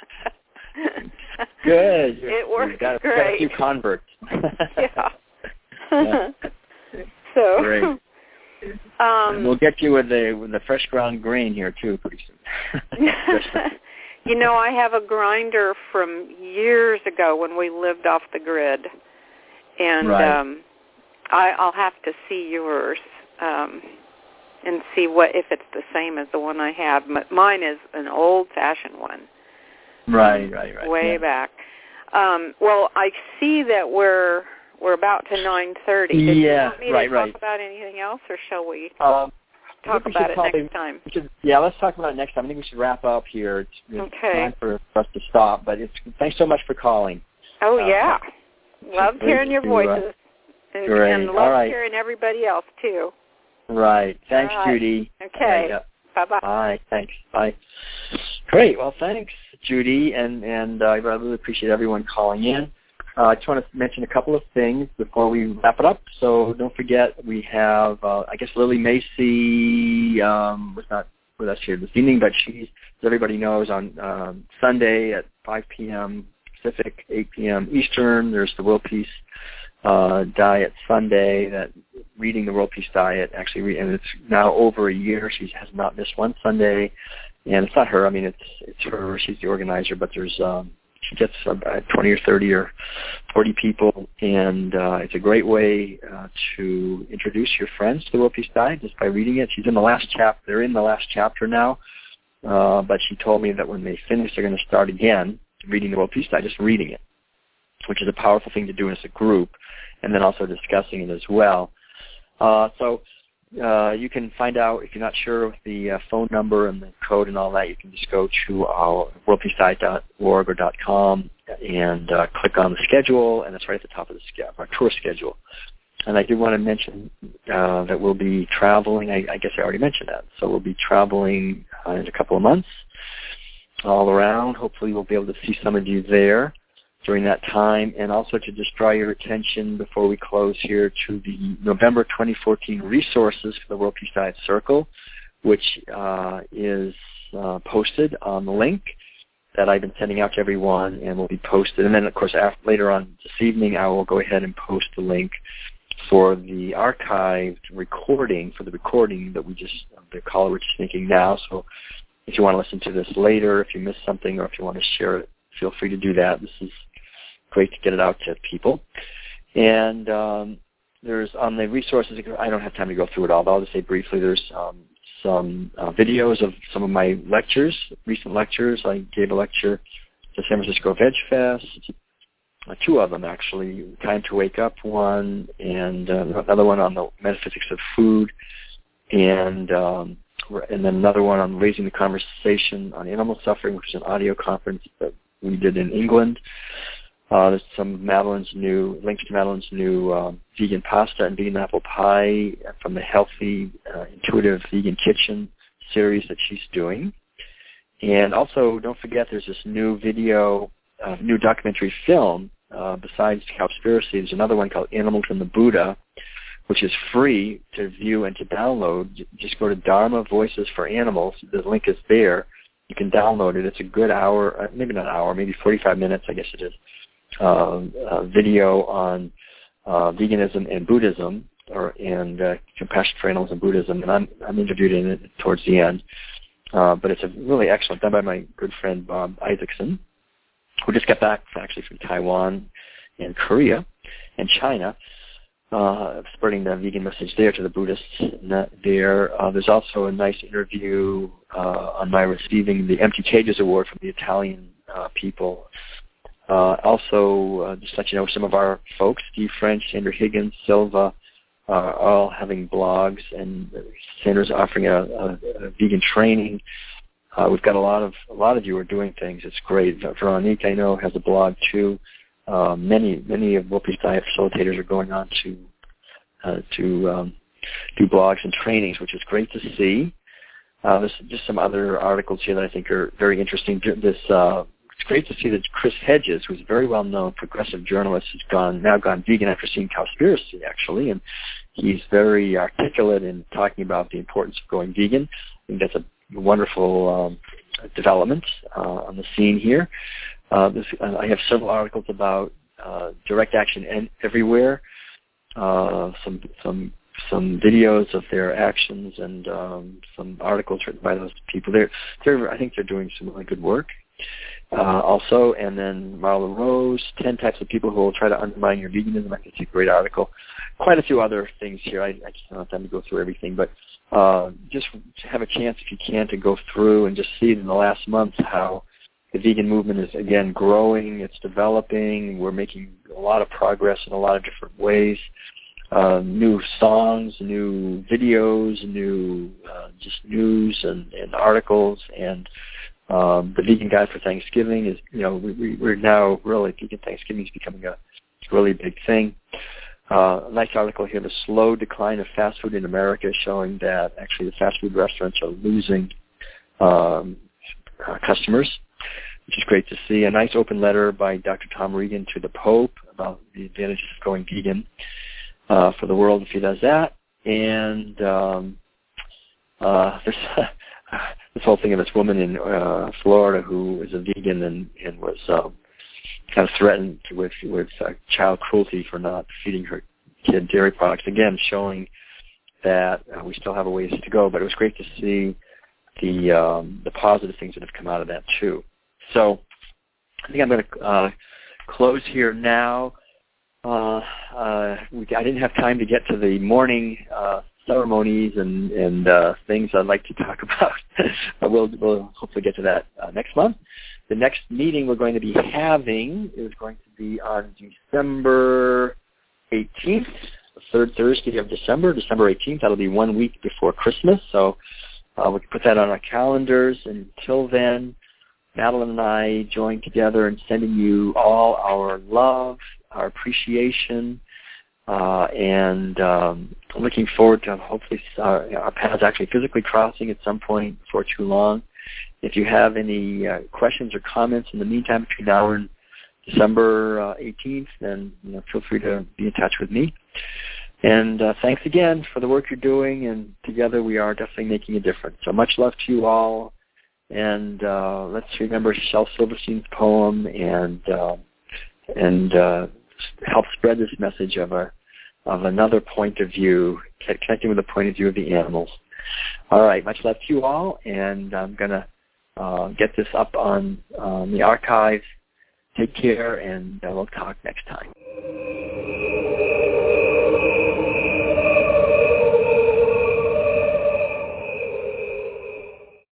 Good. It works You've got, great. Got a few converts. yeah. yeah. So. Great. Um, we'll get you with the with the fresh ground grain here too pretty soon. You know, I have a grinder from years ago when we lived off the grid, and right. um, I, I'll have to see yours um, and see what if it's the same as the one I have. But mine is an old-fashioned one. Right, right, right. Way yeah. back. Um, well, I see that we're we're about to nine thirty. Did yeah, you want me right, to right. talk about anything else, or shall we um, talk we about it probably, next time? We should, yeah, let's talk about it next time. I think we should wrap up here. It's, it's okay. time for us to stop. But it's, thanks so much for calling. Oh, uh, yeah. Loved hearing your voices. Uh, and, great. and loved All right. hearing everybody else, too. Right. Thanks, right. Judy. Okay. Yeah. Bye-bye. Bye. Thanks. Bye. Great. Well, thanks, Judy, and, and uh, I really appreciate everyone calling in. Uh, I just want to mention a couple of things before we wrap it up. So don't forget, we have, uh, I guess, Lily Macy um, was not with us here this evening, but she's, as everybody knows, on um, Sunday at five p.m. Pacific, eight p.m. Eastern, there's the World Peace uh, Diet Sunday, that reading the World Peace Diet, actually, re- and it's now over a year. She has not missed one Sunday, and it's not her. I mean, it's it's her. She's the organizer, but there's um, she gets about twenty or thirty or forty people, and uh, it's a great way uh, to introduce your friends to the World Peace Diet just by reading it. She's in the last chapter. They're in the last chapter now, uh, but she told me that when they finish, they're going to start again reading the World Peace Diet, just reading it, which is a powerful thing to do as a group, and then also discussing it as well. Uh, so uh, you can find out, if you're not sure of the uh, phone number and the code and all that, you can just go to our world peace diet dot org or .com and uh, click on the schedule, and it's right at the top of the sch- our tour schedule. And I do want to mention uh, that we'll be traveling. I, I guess I already mentioned that. So we'll be traveling uh, in a couple of months all around. Hopefully we'll be able to see some of you there during that time, and also to just draw your attention before we close here to the November twenty fourteen resources for the World Peace Diet Circle, which uh, is uh, posted on the link that I've been sending out to everyone, and will be posted. And then, of course, after, later on this evening, I will go ahead and post the link for the archived recording, for the recording that we just, the caller we're just making now. So if you want to listen to this later, if you missed something, or if you want to share it, feel free to do that. This is great to get it out to people. And um, there's on the resources, I don't have time to go through it all, but I'll just say briefly, there's um, some uh, videos of some of my lectures, recent lectures. I gave a lecture to San Francisco Veg Fest, uh, two of them actually, Time to Wake Up one, and uh, another one on the metaphysics of food, and um, and then another one on Raising the Conversation on Animal Suffering, which is an audio conference that we did in England. Uh, there's some Madeline's new, links to Madeline's new um, vegan pasta and vegan apple pie from the Healthy, uh, Intuitive Vegan Kitchen series that she's doing. And also, don't forget, there's this new video, uh, new documentary film, uh, besides Cowspiracy. There's another one called Animals and the Buddha, which is free to view and to download. Just go to Dharma Voices for Animals. The link is there. You can download it. It's a good hour, maybe not an hour, maybe forty-five minutes, I guess it is, uh, uh, video on uh, veganism and Buddhism, or and uh, compassion for animals and Buddhism. And I'm, I'm interviewed in it towards the end. Uh, but it's a really excellent, done by my good friend Bob Isaacson, who just got back actually from Taiwan and Korea and China, uh, spreading the vegan message there to the Buddhists. There, uh, there's also a nice interview uh, on my receiving the Empty Cages Award from the Italian uh, people. Uh, also, uh, just to let you know, some of our folks, Steve French, Sandra Higgins, Silva, are all having blogs, and Sandra's offering a, a, a vegan training. Uh, we've got a lot of a lot of you are doing things. It's great. Veronique, I know, has a blog too. Uh, many many of World Peace Diet facilitators are going on to uh, to um, do blogs and trainings, which is great to see. Uh, there's just some other articles here that I think are very interesting. This uh, it's great to see that Chris Hedges, who's a very well-known progressive journalist, has gone now gone vegan after seeing Cowspiracy, actually, and he's very articulate in talking about the importance of going vegan. I think that's a wonderful um, development uh, on the scene here. Uh, this, uh, I have several articles about uh, direct action and everywhere, uh, some some some videos of their actions, and um, some articles written by those people. They're, they're I think they're doing some really good work. Uh, also, and then Marla Rose, ten types of people who will try to undermine your veganism. I think it's a great article. Quite a few other things here. I, I just don't have time to go through everything, but uh, just have a chance, if you can, to go through and just see in the last month how the vegan movement is, again, growing. It's developing. We're making a lot of progress in a lot of different ways. Uh, new songs, new videos, new uh, just news and, and articles, and Um, the Vegan Guide for Thanksgiving is, you know, we, we, we're now really, Vegan Thanksgiving is becoming a really big thing. uh, a nice article here, The Slow Decline of Fast Food in America, showing that actually the fast food restaurants are losing um, uh, customers, which is great to see. A nice open letter by Doctor Tom Regan to the Pope about the advantages of going vegan uh, for the world if he does that. And um, uh, there's this whole thing of this woman in uh, Florida who is a vegan and, and was um, kind of threatened with with uh, child cruelty for not feeding her kid dairy products. Again, showing that uh, we still have a ways to go, but it was great to see the um, the positive things that have come out of that too. So I think I'm going to uh, close here now. Uh, uh, we, I didn't have time to get to the morning uh, ceremonies and, and uh, things I'd like to talk about. we'll, we'll hopefully get to that uh, next month. The next meeting we're going to be having is going to be on December eighteenth, the third Thursday of December, December eighteenth. That'll be one week before Christmas, so uh, we can put that on our calendars. Until then, Madeline and I join together in sending you all our love, our appreciation, uh, and um, looking forward to hopefully our, our paths actually physically crossing at some point before too long. If you have any uh, questions or comments in the meantime between now and December uh, eighteenth, then you know, feel free to be in touch with me. And uh, thanks again for the work you're doing, and together we are definitely making a difference. So much love to you all, and uh, let's remember Shel Silverstein's poem and uh, and uh, help spread this message of a of another point of view, connecting with the point of view of the animals. All right, much love to you all, and I'm going to uh, get this up on um, the archives. Take care, and uh, we'll talk next time.